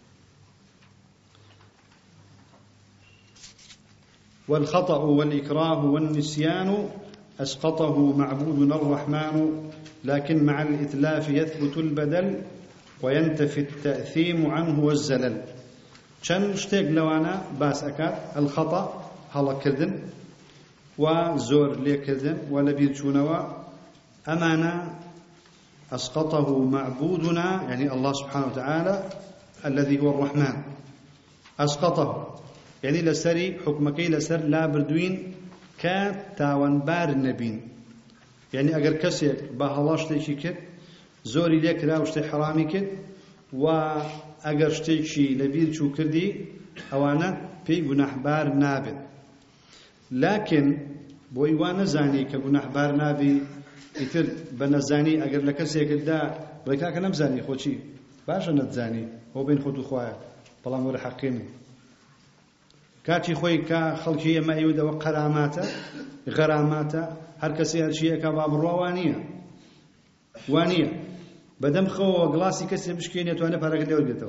Speaker 1: والخطأ والإكراه والنسيان أسقطه معبودنا الرحمن لكن مع الإتلاف يثبت البدل وينتفي التأثيم عنه والزلل چەند شتێک لەوانە باس ئەکات الخطأ هەڵەکردن و زۆر لێکردن و لە بیرچوونەوە ئەمانە أسقطه معبودنا يعني الله سبحانه وتعالى الذي هو الرحمن أسقطه يعني لسري حكمكي لسر لا بردوين كتاوانبار النبين يعني أجر كسيك بهلاش تيجي كد زوري ليك لا وشتي حرامي كد و ئەگەر شتێکی لەبیر چوو کردی ئەوانە في جناحبار نابد لكن بويوان زاني كجناحبار نابي يتر بنزاني أجر لك سيكدا بلكاك نمزاني خوشي باش نتزاني هو بين خود وخويا بلا مور حقين كاتي خوي كا خلقيه ما يود وقراماته غراماته هر كسي هالشيء كباب روانيه وانيه بدم خو غلاسي كسي بشكينه تو انا فرق لي ولقيته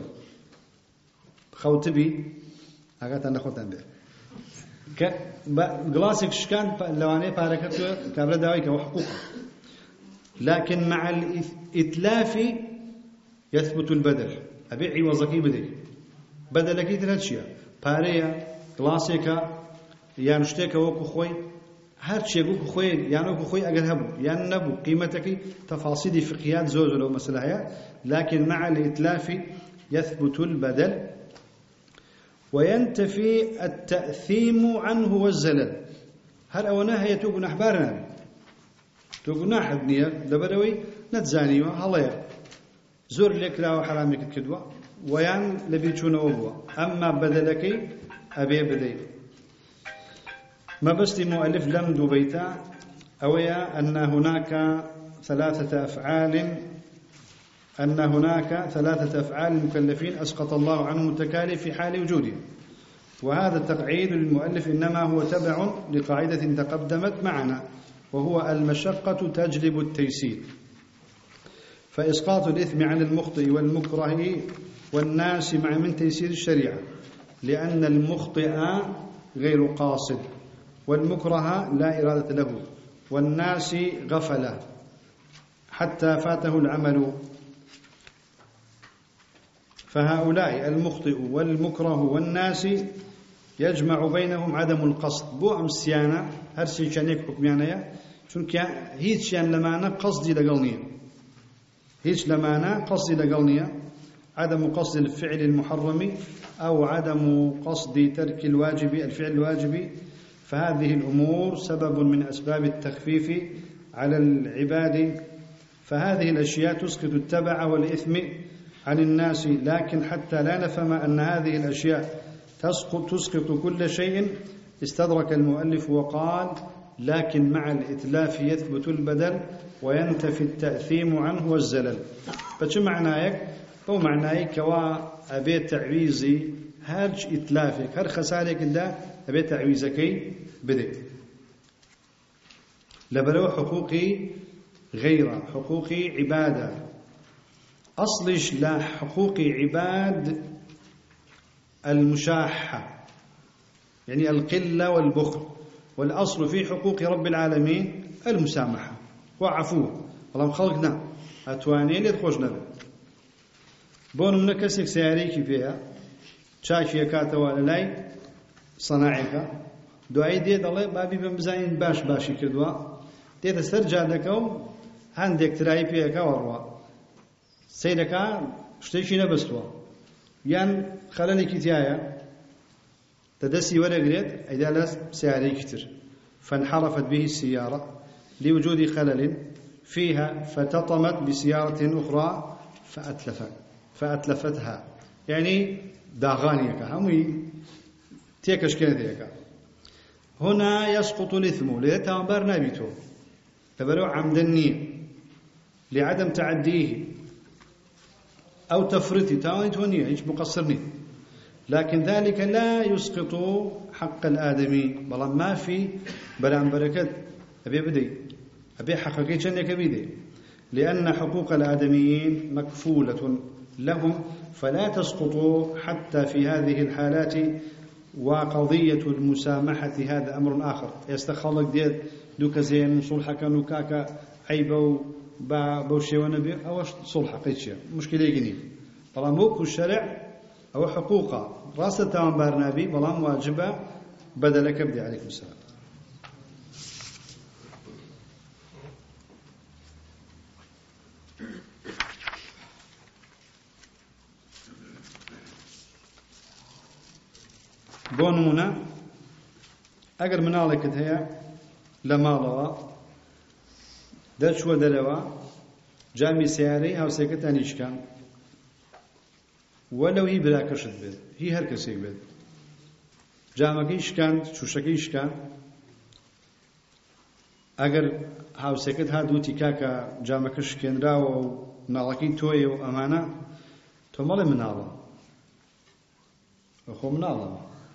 Speaker 1: خوتبي اغات انا خوتن به ك غلاسك شكان لوانيه فاركته كبر داوي وحقوق لكن مع الاتلاف يثبت البدل ابيعي وزكي بدلك ثلاث اشياء باريا كلاسيكا يعني شتيك وكو خوي هر شيء وكو خوي يعني وكو خوي اگر هبو يعني نبو قيمتك تفاصيل فقهيات زوجلو مسألة لكن مع الإتلاف يثبت البدل وينتفي التأثيم عنه والزلل هل أونا هي توقنا أحبارنا توقنا حدنيا دبروي نتزانيوا هلايا زور لك لا وحرامك الكدوة ويان لبيتشون أبوا أما بدلك أبي بدي ما بس مؤلف لم دبيتا أويا أن هناك ثلاثة أفعال المكلفين أسقط الله عنهم التكاليف في حال وجودهم وهذا التقعيد للمؤلف إنما هو تبع لقاعدة تقدمت معنا وهو المشقة تجلب التيسير فإسقاط الإثم عن المخطئ والمكره والناس مع من تيسير الشريعة لأن المخطئ غير قاصد والمكره لا إرادة له والناس غفلة حتى فاته العمل فهؤلاء المخطئ والمكره والناس يجمع بينهم عدم القصد بو أمسيانا هرسي شانيك حكميانا چونك هيتش يعني لمانا قصدي لقلنية هيتش لمانا قصدي لقلنية عدم قصد الفعل المحرم أو عدم قصد ترك الواجب الفعل الواجب فهذه الأمور سبب من أسباب التخفيف على العباد فهذه الأشياء تسقط التبع والإثم عن الناس لكن حتى لا نفهم أن هذه الأشياء تسقط كل شيء استدرك المؤلف وقال لكن مع الإتلاف يثبت البدل وينتفي التأثيم عنه والزلل فشو معناك؟ هو معناك كوا أبي تعويزي هرج إتلافك هر خسارك دا أبي تعويزكي بدي لبرو حقوقي غير حقوقي عبادة أصلش لا حقوق عباد المشاحة يعني القلة والبخل والأصل في حقوق رب العالمين المسامحة وعفوه والله خلقنا أتواني لتخوشنا بون من كسك سياريكي فيها شاكي كاتوا للاي صناعك دعاي ديد الله بابي بمزاين باشي كردوا ديد استرجع لكو هندك تراي فيها كوروا سيدك شتيشي نبستوا يان خلالي كتايا تدسي ورقريت إذا لا سياري كتر فانحرفت به السيارة لوجود خلل فيها فتطمت بسيارة أخرى فأتلفتها يعني داغانيك همي تيكش كنذيك هنا يسقط الإثم ليتعبر نبيته تبرع عمدني لعدم تعديه أو تفرطي تاوين تونية إيش مقصرني لكن ذلك لا يسقط حق الآدمي بل ما في بلان بركات أبي بدي أبي حقيقي شنك بدي لأن حقوق الآدميين مكفولة لهم فلا تسقط حتى في هذه الحالات وقضية المسامحة هذا أمر آخر يستخلق ديت دوك زين صلحك نكاك عيبه بوشي ونبي أو صلح قيتشي مشكلة جنين بلان موكو الشرع أو حقوقه راسة تمام برنابي بلان واجبة بدلك بدي عليكم السلام بونمونا أجر منالك هي لمالوا دش ودلوا جامي سياري أو سكت أنيشكان ولو هي بلا كشت بيت هي هركسيك بيت جامەکەی شکاند شوشەکەی شکاند ئەگەر هاوسێکت هاتووتی کاکە جامەکە شکێنراوە و مناڵەکەی تۆیە و ئەمانە تۆ مەڵێ مناڵە خۆ مناڵە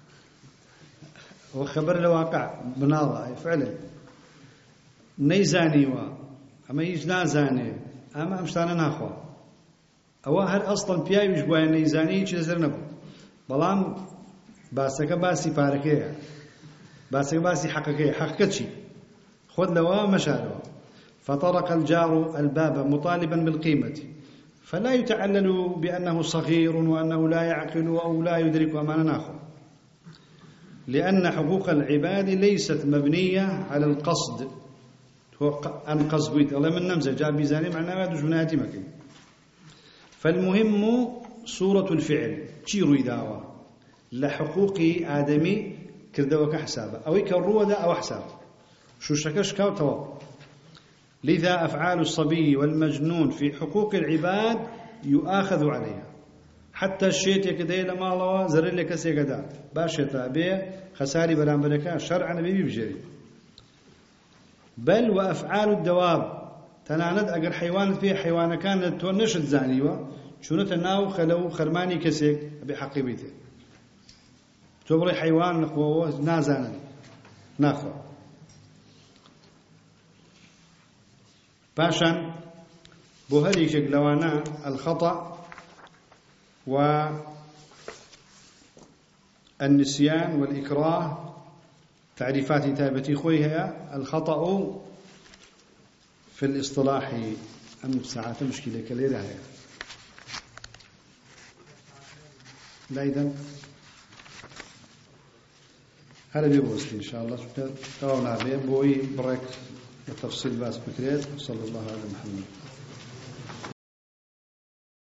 Speaker 1: ئەوە خەبەر لە واقع مناڵە فعلا نەیزانیوە ئەمە هیچ نازانێ ئەمە ئەم شتانە ناخوا ئەوە هەر ئەسڵەن پیاویش بووە نەیزانی هیچ لەسەر نەبوو بەڵام باسەکە باسی پارەکەیە باسەکە باسی حەقەکەیە حەقەکە چی خود لوا مشاروا فطرق الجار الباب مطالبا بالقيمة فلا يتعلل بأنه صغير وأنه لا يعقل أو لا يدرك أمانا ناخذ لأن حقوق العباد ليست مبنية على القصد أن قصد الله من نمزة جاب بيزاني معناه دجمناتي مكين فالمهم صورة الفعل تشيروا إداوة لحقوق آدمي كردوك حسابه أو يكروا أو حسابه شو شكش كاوتوا لذا أفعال الصبي والمجنون في حقوق العباد يؤاخذ عليها حتى الشيء يكدي لما الله زر لك سيكدا باشتا به خساري بلان بركا شرعا بيبي بجري بل وأفعال الدواب تناند أجر حيوان فيه حيوان كانت تونشت زانيوة شنو تناو خلو خرماني كسيك بحق بيته تبري حيوان نخوه نازانا ناخو باشا بوهري شكلوانا الخطأ والنسيان والإكراه تعريفات تابتي خويها الخطأ في الاصطلاح أم ساعات مشكلة كليلة هي لا إذن هذا بيبوست إن شاء الله توانا بيه بوي بريك التفصيل باس بكريت صلى الله على محمد